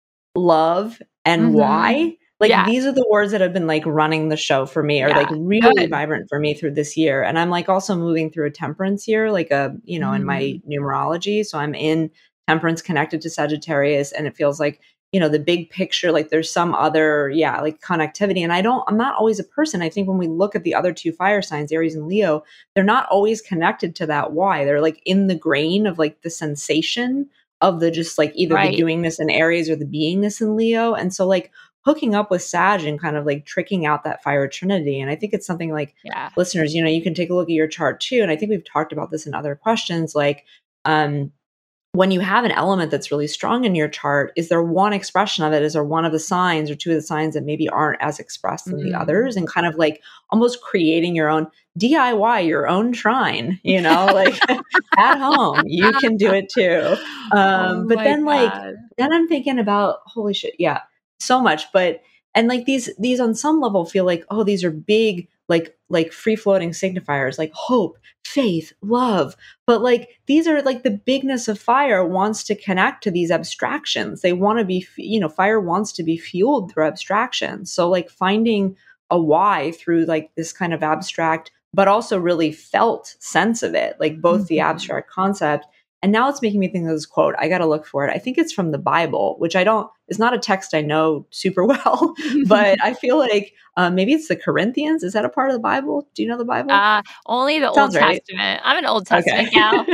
love, and Mhm. why. Like Yeah. these are the words that have been like running the show for me, or Yeah. like really Good. vibrant for me through this year. And I'm like also moving through a temperance year, like a you know in my Mm. numerology. So I'm in temperance connected to Sagittarius, and it feels like. you know, the big picture, like there's some other, yeah, like connectivity. And I don't, I'm not always a person. I think when we look at the other two fire signs, Aries and Leo, they're not always connected to that why. They're like in the grain of like the sensation of the just like either Right. the doingness in Aries or the beingness in Leo. And so like hooking up with Sag and kind of like tricking out that fire trinity. And I think it's something like Yeah. listeners, you know, you can take a look at your chart too. And I think we've talked about this in other questions, like, um, when you have an element that's really strong in your chart, is there one expression of it? Is there one of the signs or two of the signs that maybe aren't as expressed than Mm. the others? And kind of like almost creating your own D I Y, your own shrine, you know, like at home, you can do it too. Um, Oh but my then like, God. then I'm thinking about, holy shit, yeah, so much. But, and like these, these on some level feel like, oh, these are big, like, like free floating signifiers, like hope, faith, love. But like, these are like the bigness of fire wants to connect to these abstractions. They want to be, you know, fire wants to be fueled through abstractions. So like finding a why through like this kind of abstract, but also really felt sense of it, like both mm-hmm. the abstract concept. And now it's making me think of this quote. I got to look for it. I think it's from the Bible, which I don't, is not a text I know super well, but I feel like um, maybe it's the Corinthians. Is that a part of the Bible? Do you know the Bible? Uh, only the Sounds Old right. Testament. I'm an Old Testament Okay. gal.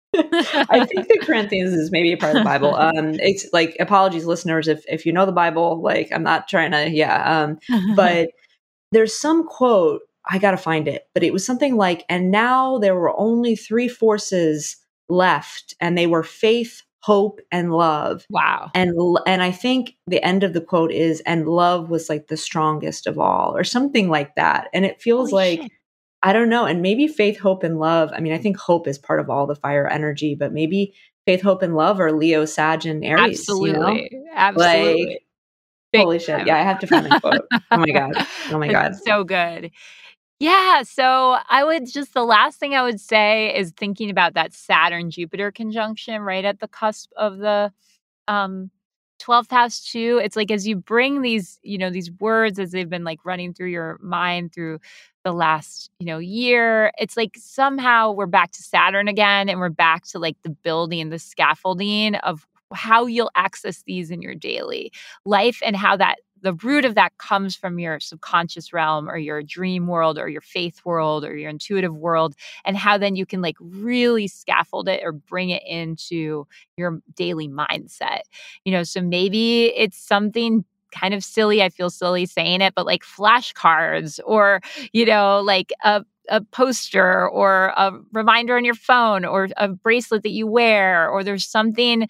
I think the Corinthians is maybe a part of the Bible. Um, it's like, apologies, listeners, if if you know the Bible, like I'm not trying to, yeah. Um, but there's some quote, I got to find it, but it was something like, and now there were only three forces left, and they were faith, hope, and love. Wow. And and I think the end of the quote is, and love was like the strongest of all, or something like that. And it feels Holy like, shit. I don't know. And maybe faith, hope, and love. I mean, I think hope is part of all the fire energy, but maybe faith, hope, and love are Leo, Sag, and Aries. Absolutely. You know? Absolutely. Like, Big holy shit. time. Yeah, I have to find the quote. Oh my God. Oh my God. It's so good. Yeah. So I would just, the last thing I would say is thinking about that Saturn Jupiter conjunction right at the cusp of the um, twelfth house too. It's like, as you bring these, you know, these words as they've been like running through your mind through the last, you know, year, it's like somehow we're back to Saturn again, and we're back to like the building, the scaffolding of how you'll access these in your daily life, and how that the root of that comes from your subconscious realm or your dream world or your faith world or your intuitive world, and how then you can like really scaffold it or bring it into your daily mindset. You know, so maybe it's something kind of silly. I feel silly saying it, but like flashcards, or, you know, like a a poster or a reminder on your phone, or a bracelet that you wear, or there's something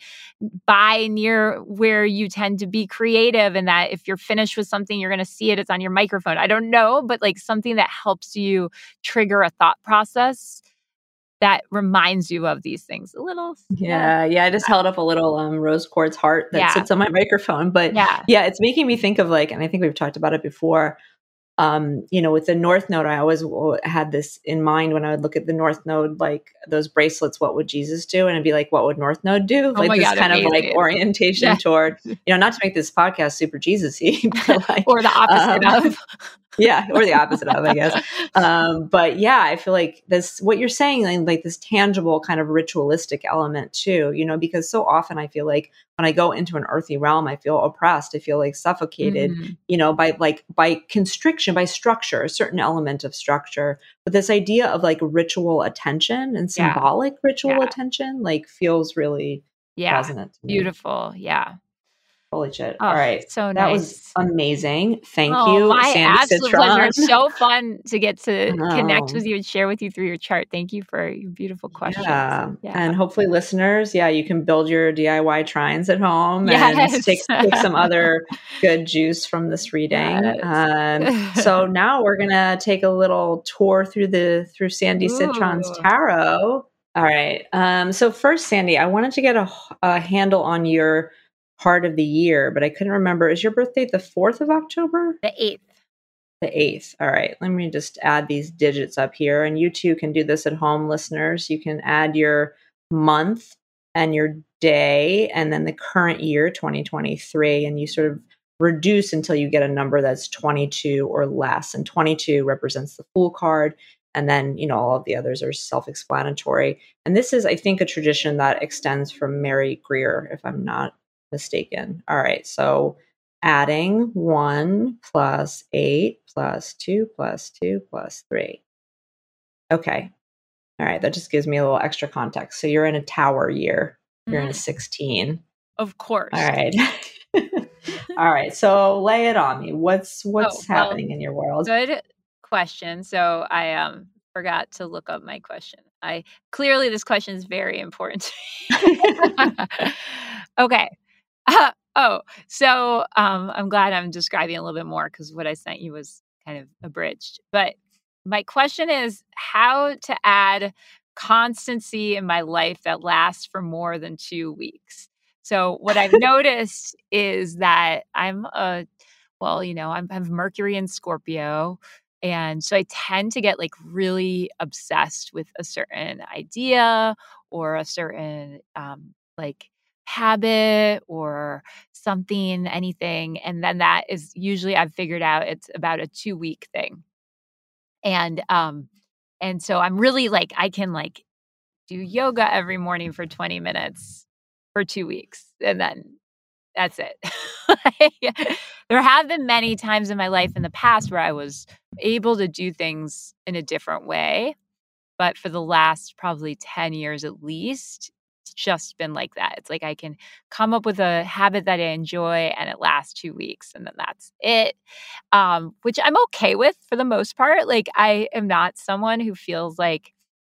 by near where you tend to be creative, and that if you're finished with something, you're going to see it. It's on your microphone. I don't know, but like something that helps you trigger a thought process that reminds you of these things a little. Yeah. Yeah. I just held up a little um, rose quartz heart that Yeah. sits on my microphone. But Yeah. yeah, it's making me think of like, and I think we've talked about it before, um, you know, with the North Node, I always w- had this in mind when I would look at the North Node, like those bracelets, what would Jesus do? And it'd be like, what would North Node do? Oh like my this God, kind amazing. of like orientation Yeah. toward, you know, not to make this podcast super Jesus-y, but like, or the opposite um, of. yeah, or the opposite of, I guess. Um, but yeah, I feel like this, what you're saying, like, like this tangible kind of ritualistic element too, you know, because so often I feel like when I go into an earthy realm, I feel oppressed. I feel like suffocated, Mm. you know, by like, by constriction, by structure, a certain element of structure. But this idea of like ritual attention and Yeah. symbolic ritual Yeah. attention, like feels really Yeah. resonant to me. Beautiful. Yeah. Holy shit. Oh, All right. so That nice. was amazing. Thank Oh, you, my Sandy absolute Citron. pleasure. It's so fun to get to connect Oh. with you and share with you through your chart. Thank you for your beautiful questions. Yeah. Yeah. And hopefully listeners, yeah, you can build your D I Y trines at home and Yes. take, take some other good juice from this reading. Yes. Um, so now we're going to take a little tour through the, through Sandy Citron's Ooh. tarot. All right. Um, so first, Sandy, I wanted to get a, a handle on your heart of the year, but I couldn't remember. Is your birthday the fourth of October? The eighth. The eighth. All right. Let me just add these digits up here. And you too can do this at home, listeners. You can add your month and your day and then the current year, twenty twenty-three. And you sort of reduce until you get a number that's twenty-two or less. And twenty-two represents the Fool card. And then, you know, all of the others are self-explanatory. And this is, I think, a tradition that extends from Mary Greer, if I'm not mistaken. All right. So adding one plus eight plus two plus two plus three. Okay. All right. That just gives me a little extra context. So you're in a tower year. You're in a Mhm. sixteen. Of course. All right. All right. So lay it on me. What's what's Oh, well, happening in your world? good question. So I um forgot to look up my question. I clearly this question is very important to me. Okay. Uh, oh, so um I'm glad I'm describing a little bit more because what I sent you was kind of abridged. But my question is how to add constancy in my life that lasts for more than two weeks. So what I've noticed is that I'm a well, you know, I'm, I have Mercury in Scorpio. And so I tend to get like really obsessed with a certain idea or a certain um, like habit or something, anything. And then that is usually I've figured out it's about a two week thing. And um, and so I'm really like, I can like do yoga every morning for twenty minutes for two weeks. And then that's it. Like, there have been many times in my life in the past where I was able to do things in a different way, but for the last probably ten years at least, it's just been like that. It's like I can come up with a habit that I enjoy and it lasts two weeks and then that's it. Um, which I'm okay with for the most part. Like I am not someone who feels like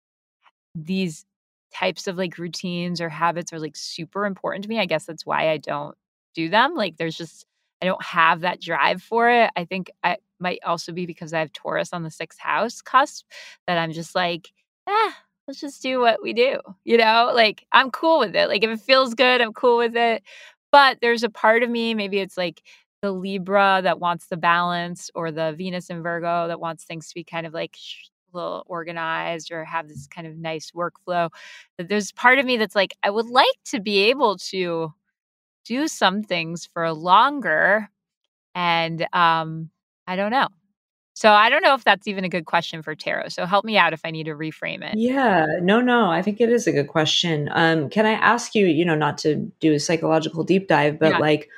these types of like routines or habits are like super important to me. I guess that's why I don't do them. Like there's just I don't have that drive for it. I think I might also be because I have Taurus on the sixth house cusp that I'm just like, ah, let's just do what we do. You know, like I'm cool with it. Like if it feels good, I'm cool with it. But there's a part of me, maybe it's like the Libra that wants the balance or the Venus in Virgo that wants things to be kind of like sh- a little organized or have this kind of nice workflow. That there's part of me that's like, I would like to be able to do some things for longer. And um, I don't know. So I don't know if that's even a good question for tarot. So help me out if I need to reframe it. Yeah, no, no, I think it is a good question. Um, can I ask you, you know, not to do a psychological deep dive, but Yeah. like,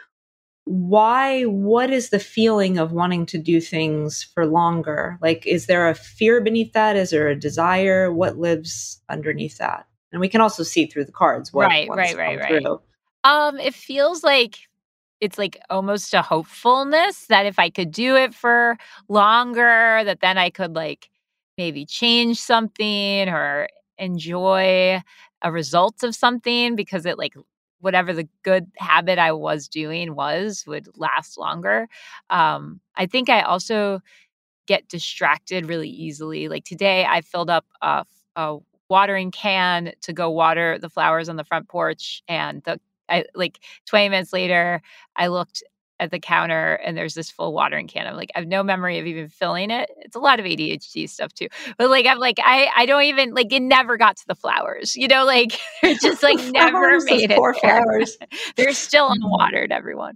why, what is the feeling of wanting to do things for longer? Like, is there a fear beneath that? Is there a desire? What lives underneath that? And we can also see through the cards what Right, wants right, to right, come right. through. Um, it feels like it's like almost a hopefulness that if I could do it for longer, that then I could like maybe change something or enjoy a result of something because it like whatever the good habit I was doing was would last longer. Um, I think I also get distracted really easily. Like today, I filled up a, a watering can to go water the flowers on the front porch, and the I like twenty minutes later, I looked at the counter and there's this full watering can. I'm like, I have no memory of even filling it. It's a lot of A D H D stuff too. But like I'm like, I I don't even like it never got to the flowers. You know, like it just like never Flowers, those made it poor there. flowers. They're still Mhm. unwatered, everyone.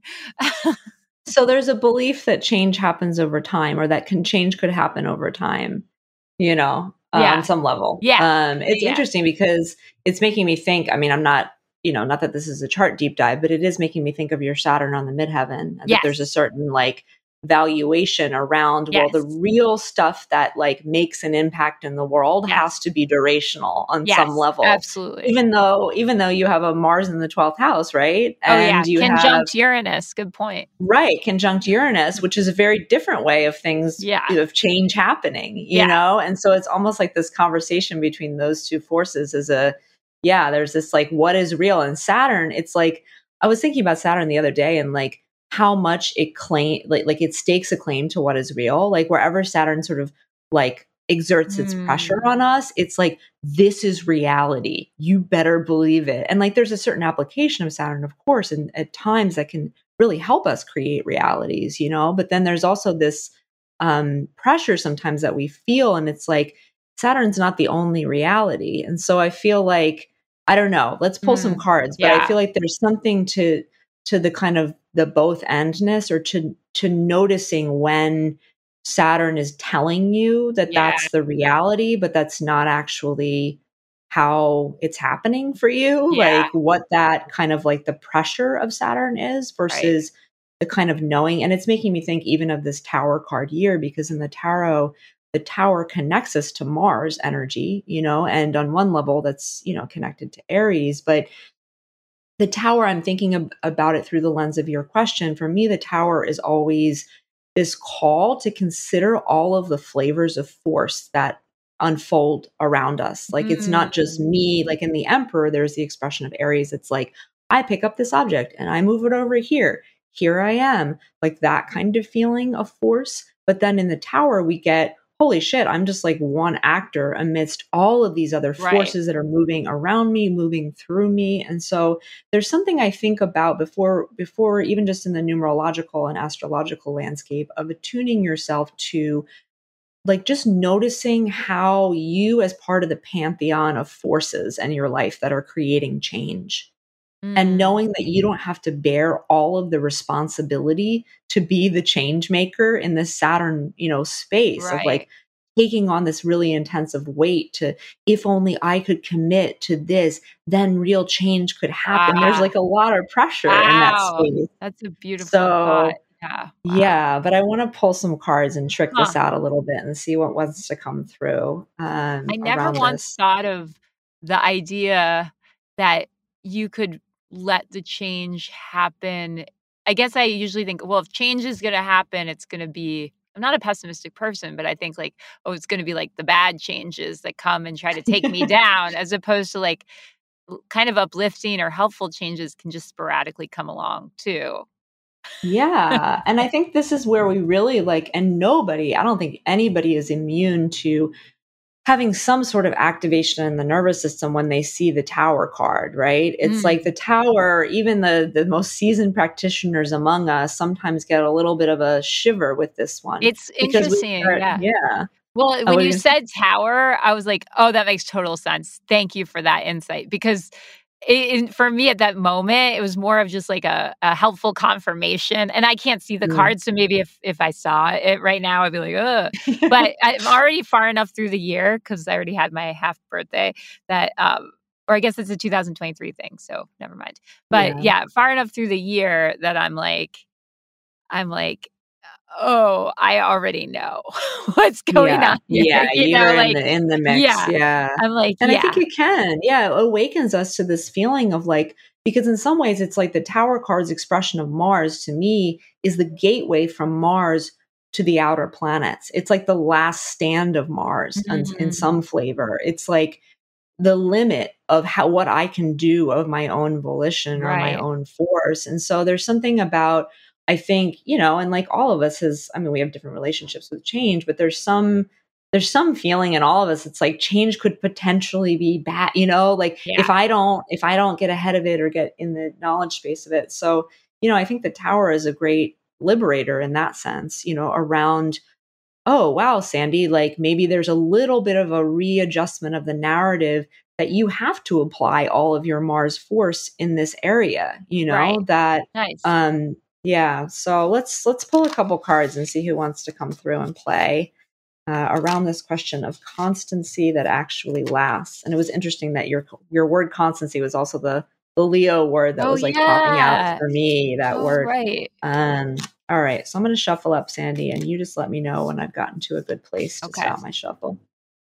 So there's a belief that change happens over time, or that can change could happen over time, you know, uh, on Yeah. some level. Yeah. Um, it's Yeah. interesting because it's making me think. I mean, I'm not, you know, not that this is a chart deep dive, but it is making me think of your Saturn on the midheaven, and that there's a Yes. certain like valuation around, well, the Yes. real stuff that like makes an impact in the world has Yes. to be durational on some Yes. level. Absolutely. Even though, even though you have a Mars in the twelfth house, right? Oh, yeah. And you have Conjunct Uranus. Good point. right, conjunct Uranus, which is a very different way of things Yeah. of change happening, you Yeah. know? And so it's almost like this conversation between those two forces is a yeah, there's this like what is real. And Saturn, it's like I was thinking about Saturn the other day and like how much it claim like like it stakes a claim to what is real. Like wherever Saturn sort of like exerts its pressure Mm. on us, it's like this is reality. You better believe it. And like there's a certain application of Saturn, of course, and at times that can really help us create realities, you know? But then there's also this um, pressure sometimes that we feel. And it's like Saturn's not the only reality. And so I feel like, I don't know, let's pull some Mm. cards, but I Yeah. feel like there's something to to the kind of the both endness or to to noticing when Saturn is telling you that Yeah. that's the reality, but that's not actually how it's happening for you, Yeah. like what that kind of like the pressure of Saturn is Right. versus the kind of knowing. And it's making me think even of this Tower card year, because in the tarot, the Tower connects us to Mars energy, you know, and on one level that's, you know, connected to Aries. But the Tower, I'm thinking ab- about it through the lens of your question. For me, the Tower is always this call to consider all of the flavors of force that unfold around us. Like it's not just Mm, me, like in the Emperor, there's the expression of Aries. It's like, I pick up this object and I move it over here. Here I am, like that kind of feeling of force. But then in the Tower, we get, holy shit, I'm just like one actor amidst all of these other right. forces that are moving around me, moving through me. And so there's something I think about before before even just in the numerological and astrological landscape of attuning yourself to like just noticing how you as part of the pantheon of forces in your life that are creating change, and Mm, knowing that you don't have to bear all of the responsibility to be the change maker in this Saturn, you know, space of right. like taking on this really intensive weight to, if only I could commit to this, then real change could happen. There's Ah, like a lot of pressure in that wow. space. That's a beautiful thought. So Yeah. Wow. yeah, but I want to pull some cards and trick Huh. this out a little bit and see what wants to come through I um, never around once this. thought of the idea that you could let the change happen. I guess I usually think, well, if change is going to happen, it's going to be, I'm not a pessimistic person, but I think like, oh, it's going to be like the bad changes that come and try to take me down, as opposed to like l- kind of uplifting or helpful changes can just sporadically come along too. Yeah. And I think this is where we really like, and nobody, I don't think anybody is immune to having some sort of activation in the nervous system when they see the Tower card, right? It's like the Mm. Tower, even the, the most seasoned practitioners among us sometimes get a little bit of a shiver with this one It's because we interesting. start, Yeah. yeah. Well, Oh, when what are you you going to say? said tower, I was like, "Oh, that makes total sense. Thank you for that insight." Because it, it- for me at that moment, it was more of just like a, a helpful confirmation. And I can't see the Mm. cards, so maybe if if I saw it right now, I'd be like, "Ugh." But I'm already far enough through the year because I already had my half birthday that, um, or I guess it's a two thousand twenty-three thing, so never mind. But Yeah. yeah, far enough through the year that I'm like, I'm like, oh, I already know what's going Yeah, on here, yeah, you you're know, in like the in the mix, yeah. yeah. I'm like, And I think yeah. it can, yeah, it awakens us to this feeling of like, because in some ways it's like the Tower card's expression of Mars to me is the gateway from Mars to the outer planets. It's like the last stand of Mars in, in Mm, some flavor. It's like the limit of how what I can do of my own volition or my right. own force. And so there's something about, I think, you know, and like all of us is, I mean, we have different relationships with change, but there's some there's some feeling in all of us. It's like change could potentially be bad, you know, like Yeah, if I don't if I don't get ahead of it or get in the knowledge space of it. So, you know, I think the Tower is a great liberator in that sense, you know, around, oh, wow, Sandy, like maybe there's a little bit of a readjustment of the narrative that you have to apply all of your Mars force in this area, you right. know, that Nice. um yeah, so let's let's pull a couple cards and see who wants to come through and play uh, around this question of constancy that actually lasts. And it was interesting that your your word constancy was also the the Leo word that Oh, was like popping out yeah. for me, that Oh, word. right. Um, all right, so I'm going to shuffle up, Sandy, and you just let me know when I've gotten to a good place to Okay. stop my shuffle.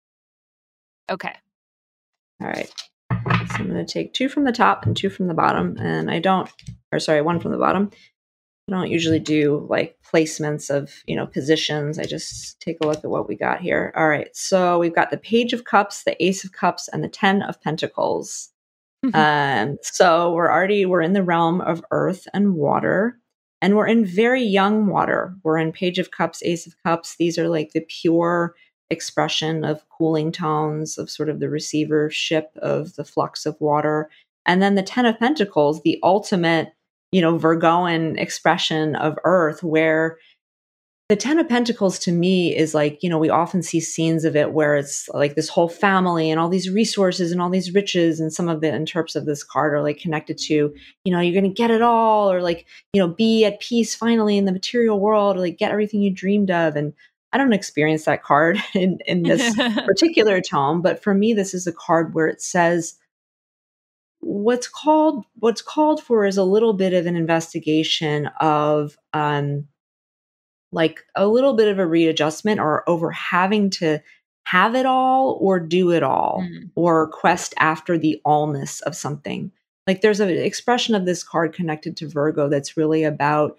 Okay. All right, so I'm going to take two from the top and two from the bottom, and I don't, or sorry, one from the bottom. I don't usually do like placements of, you know, positions. I just take a look at what we got here. All right, so we've got the Page of Cups, the Ace of Cups, and the Ten of Pentacles. Um, so we're already we're in the realm of earth and water, and we're in very young water. We're in Page of Cups, Ace of Cups. These are like the pure expression of cooling tones of sort of the receivership of the flux of water. And then the Ten of Pentacles, the ultimate, you know, Virgoan expression of earth, where the Ten of Pentacles to me is like, you know, we often see scenes of it where it's like this whole family and all these resources and all these riches. And some of the interps of this card are like connected to, you know, you're going to get it all, or like, you know, be at peace finally in the material world, or like get everything you dreamed of. And I don't experience that card in, in this particular tome, but for me, this is a card where it says what's called what's called for is a little bit of an investigation of um, like a little bit of a readjustment or over having to have it all or do it all Mm. or quest after the allness of something. Like there's an expression of this card connected to Virgo that's really about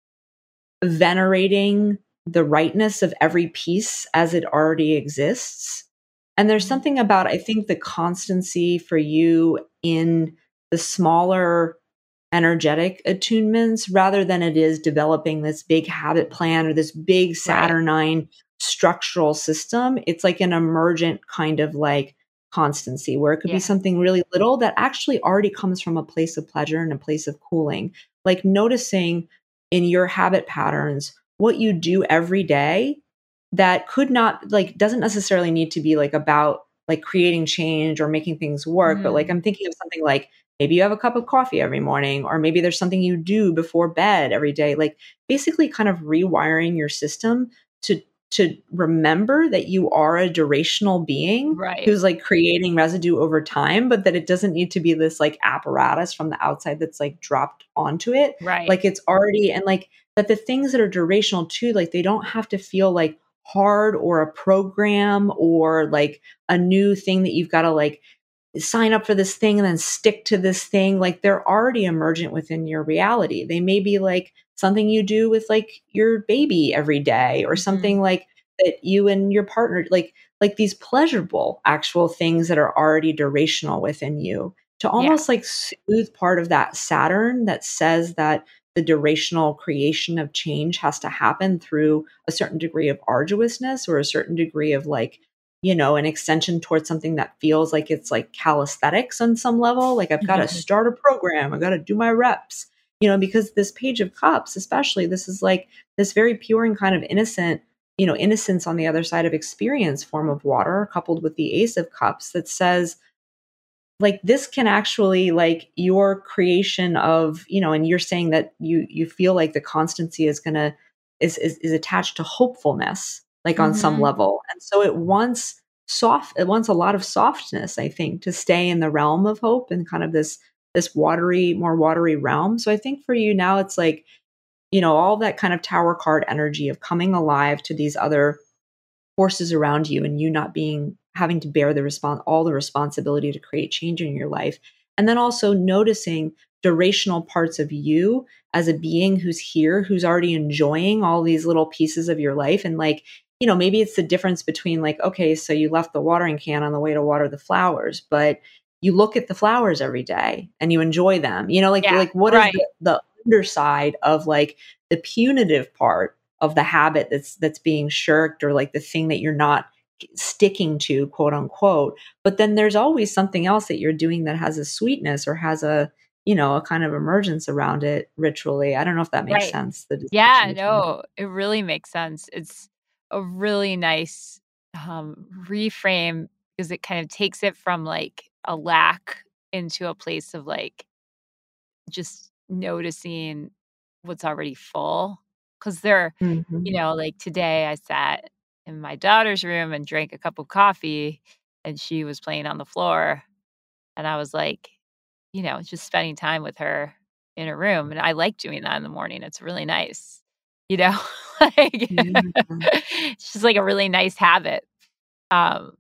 venerating the rightness of every piece as it already exists. And there's something about, I think, the constancy for you in the smaller energetic attunements rather than it is developing this big habit plan or this big Right. Saturnine structural system. It's like an emergent kind of like constancy where it could be Yeah. something really little that actually already comes from a place of pleasure and a place of cooling. Like noticing in your habit patterns what you do every day that could not like doesn't necessarily need to be like about like creating change or making things work, but like Mm. I'm thinking of something like maybe you have a cup of coffee every morning, or maybe there's something you do before bed every day, like basically kind of rewiring your system to to remember that you are a durational being Right. who's like creating residue over time, but that it doesn't need to be this like apparatus from the outside that's like dropped onto it. Right. Like it's already, and like that the things that are durational too, like they don't have to feel like hard or a program or like a new thing that you've got to like sign up for this thing and then stick to this thing. Like they're already emergent within your reality. They may be like something you do with like your baby every day or Mhm. something like that you and your partner, like, like these pleasurable actual things that are already durational within you to Yeah. almost like soothe part of that Saturn that says that the durational creation of change has to happen through a certain degree of arduousness or a certain degree of like, you know, an extension towards something that feels like it's like calisthenics on some level. Like I've got to start a program. I've got to do my reps, you know, because this Page of Cups, especially, this is like this very pure and kind of innocent, you know, innocence on the other side of experience form of water coupled with the Ace of Cups that says, like this can actually like your creation of, you know, and you're saying that you you feel like the constancy is gonna is is, is attached to hopefulness, like on some Mhm. level. And so it wants soft, it wants a lot of softness, I think, to stay in the realm of hope and kind of this this watery, more watery realm. So I think for you now it's like, you know, all that kind of tower card energy of coming alive to these other forces around you and you not being having to bear the response all the responsibility to create change in your life, and then also noticing durational parts of you as a being who's here, who's already enjoying all these little pieces of your life. And like, you know, maybe it's the difference between like, okay, so you left the watering can on the way to water the flowers, but you look at the flowers every day and you enjoy them, you know, like Yeah. like what is Right. the, the underside of like the punitive part of the habit that's that's being shirked or like the thing that you're not sticking to, quote unquote. But then there's always something else that you're doing that has a sweetness or has a, you know, a kind of emergence around it ritually. I don't know if that makes Right. sense, the distinction Yeah, between the two. no, it really makes sense. It's a really nice um, reframe because it kind of takes it from like a lack into a place of like just noticing what's already full. Because there, you Mhm. know, like today I sat in my daughter's room and drank a cup of coffee and she was playing on the floor. And I was like, you know, just spending time with her in a room. And I like doing that in the morning. It's really nice, you know, like Yeah. it's just like a really nice habit. Um,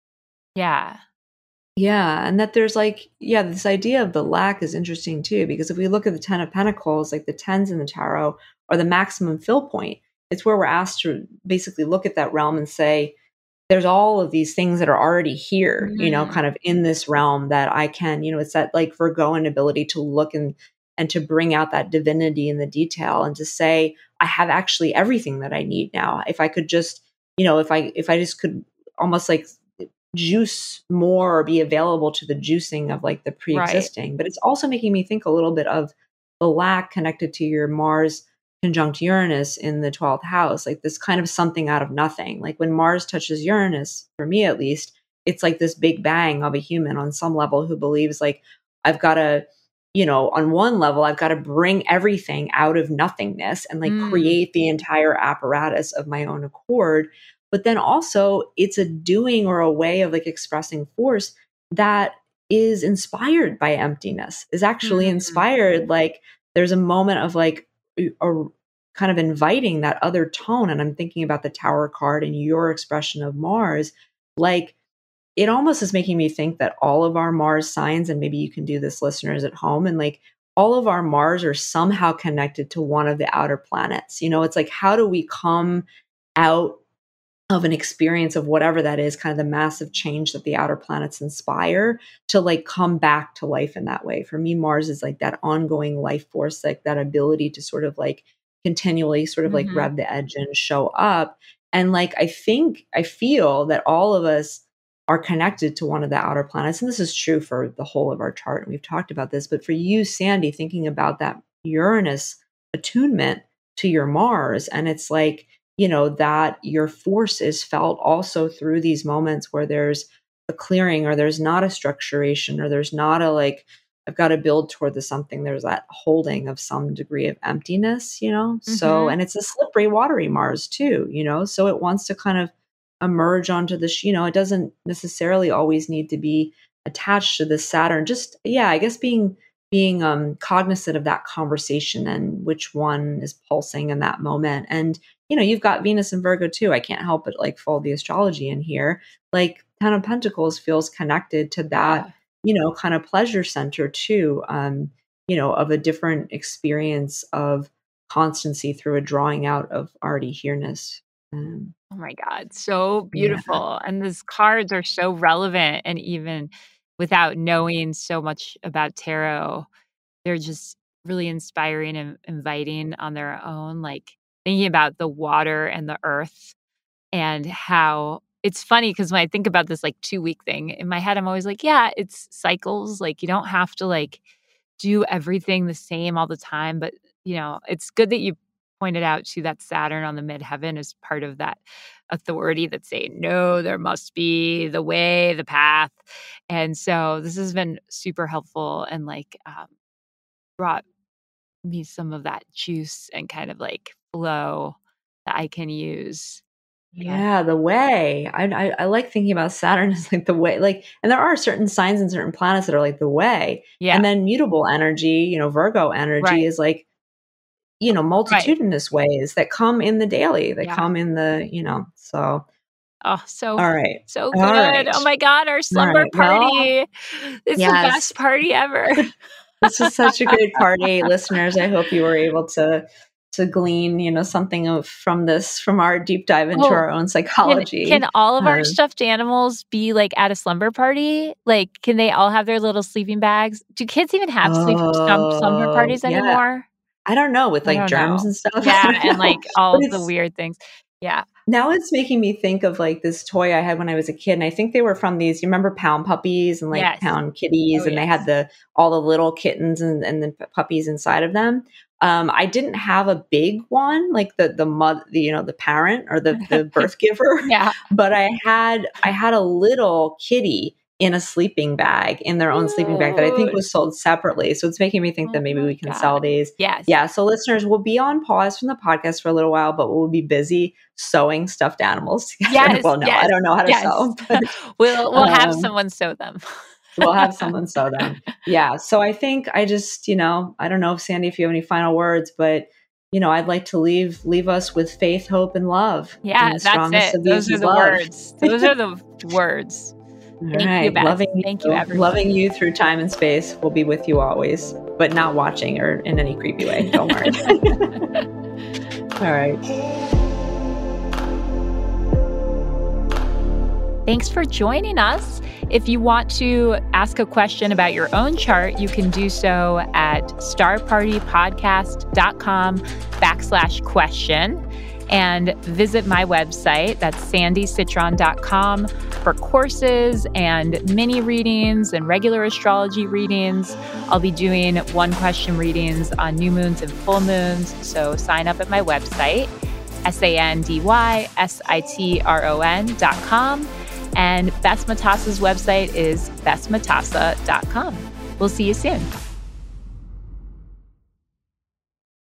yeah. Yeah, and that there's like, yeah, this idea of the lack is interesting too, because if we look at the Ten of Pentacles, like the tens in the tarot are the maximum fill point. It's where we're asked to basically look at that realm and say, there's all of these things that are already here, you know, Mm, kind of in this realm that I can, you know, it's that like Virgoan ability to look and and to bring out that divinity in the detail and to say, I have actually everything that I need now. If I could just, you know, if I if I just could almost like juice more or be available to the juicing of like the right. pre-existing. But it's also making me think a little bit of the lack connected to your Mars conjunct Uranus in the twelfth house, like this kind of something out of nothing. Like when Mars touches Uranus, for me at least, it's like this big bang of a human on some level who believes like, I've got to, you know, on one level, I've got to bring everything out of nothingness and like Mm. create the entire apparatus of my own accord. But then also it's a doing or a way of like expressing force that is inspired by emptiness, is actually Mm. inspired. Like there's a moment of like a, a kind of inviting that other tone. And I'm thinking about the Tower card and your expression of Mars. Like it almost is making me think that all of our Mars signs, and maybe you can do this, listeners at home, and like all of our Mars are somehow connected to one of the outer planets. You know, it's like, how do we come out of an experience of whatever that is, kind of the massive change that the outer planets inspire, to like come back to life in that way? For me, Mars is like that ongoing life force, like that ability to sort of like continually sort of like Mhm. rev the engine, show up. And like, I think, I feel that all of us are connected to one of the outer planets. And this is true for the whole of our chart. And we've talked about this, but for you, Sandy, thinking about that Uranus attunement to your Mars, and it's like, you know, that your force is felt also through these moments where there's a clearing, or there's not a structuration, or there's not a like, I've got to build toward the something. There's that holding of some degree of emptiness, you know? So, Mhm. and it's a slippery, watery Mars too, you know? So it wants to kind of emerge onto the, sh- you know, it doesn't necessarily always need to be attached to this Saturn. Just, yeah, I guess being, being um, cognizant of that conversation and which one is pulsing in that moment. And, you know, you've got Venus and Virgo too. I can't help but like fold the astrology in here. Like Ten of Pentacles feels connected to that, Yeah. you know, kind of pleasure center too, um, you know, of a different experience of constancy through a drawing out of already here-ness. Um, Oh my God, so yeah. beautiful. And these cards are so relevant. And even without knowing so much about tarot, they're just really inspiring and inviting on their own. Like thinking about the water and the earth, and how it's funny because when I think about this like two week thing in my head, I'm always like, yeah, it's cycles. Like you don't have to like do everything the same all the time. But, you know, it's good that you pointed out too that Saturn on the midheaven is part of that authority that's saying, no, there must be the way, the path. And so this has been super helpful and like um, brought me some of that juice and kind of like flow that I can use. Yeah. Yeah, the way. I, I I like thinking about Saturn as like the way, like, and there are certain signs and certain planets that are like the way. Yeah. And then mutable energy, you know, Virgo energy Right. is like, you know, Right. multitudinous ways that come in the daily, that Yeah. come in the, you know, so Oh, so all right. so All good. right. Oh my God, our All slumber right. Well, party. It's the yes. best party ever. This is such a great party. Listeners, I hope you were able to to glean, you know, something of from this, from our deep dive into Oh, our own Can, psychology. can all of our Um, stuffed animals be like at a slumber party? Like, can they all have their little sleeping bags? Do kids even have sleep slum- slumber oh, parties yeah. anymore? I don't know, with I like don't germs know. and stuff. I Yeah, don't and know. like all But the it's weird things. Yeah. now it's making me think of like this toy I had when I was a kid. And I think they were from these, you remember Pound Puppies and like Yes. Pound Kitties, Oh, and they had yes. the all the little kittens and, and the p- puppies inside of them. Um, I didn't have a big one, like the the mother, the, you know, the parent or the the birth giver, Yeah. but I had I had a little kitty in a sleeping bag, in their own sleeping bag, that I think Cute. was sold separately. So it's making me think that Oh maybe my we can God. sell these. Yes. Yeah. So listeners, we'll be on pause from the podcast for a little while, but we'll be busy sewing stuffed animals together. Yes. Well, no, I Yes. don't know how to Yes. sew, but we'll we'll have um, someone sew them. we'll have someone sew them. Yeah. So I think I just, you know, I don't know if Sandy, if you have any final words, but you know, I'd like to leave leave us with faith, hope, and love. Yeah, And the that's strongest it. of these Those are is the love. words. Those are the words. All Thank you, right. Beth. Loving you. Thank you, everyone. Loving you through time and space. We'll be with you always, but not watching or in any creepy way. Don't worry. All right. Thanks for joining us. If you want to ask a question about your own chart, you can do so at starpartypodcast.com backslash question and visit my website. That's sandy citron dot com for courses and mini readings and regular astrology readings. I'll be doing one question readings on new moons and full moons. So sign up at my website, S A N D Y S I T R O N dot com. And Beth Matassa's website is beth matassa dot com. We'll see you soon.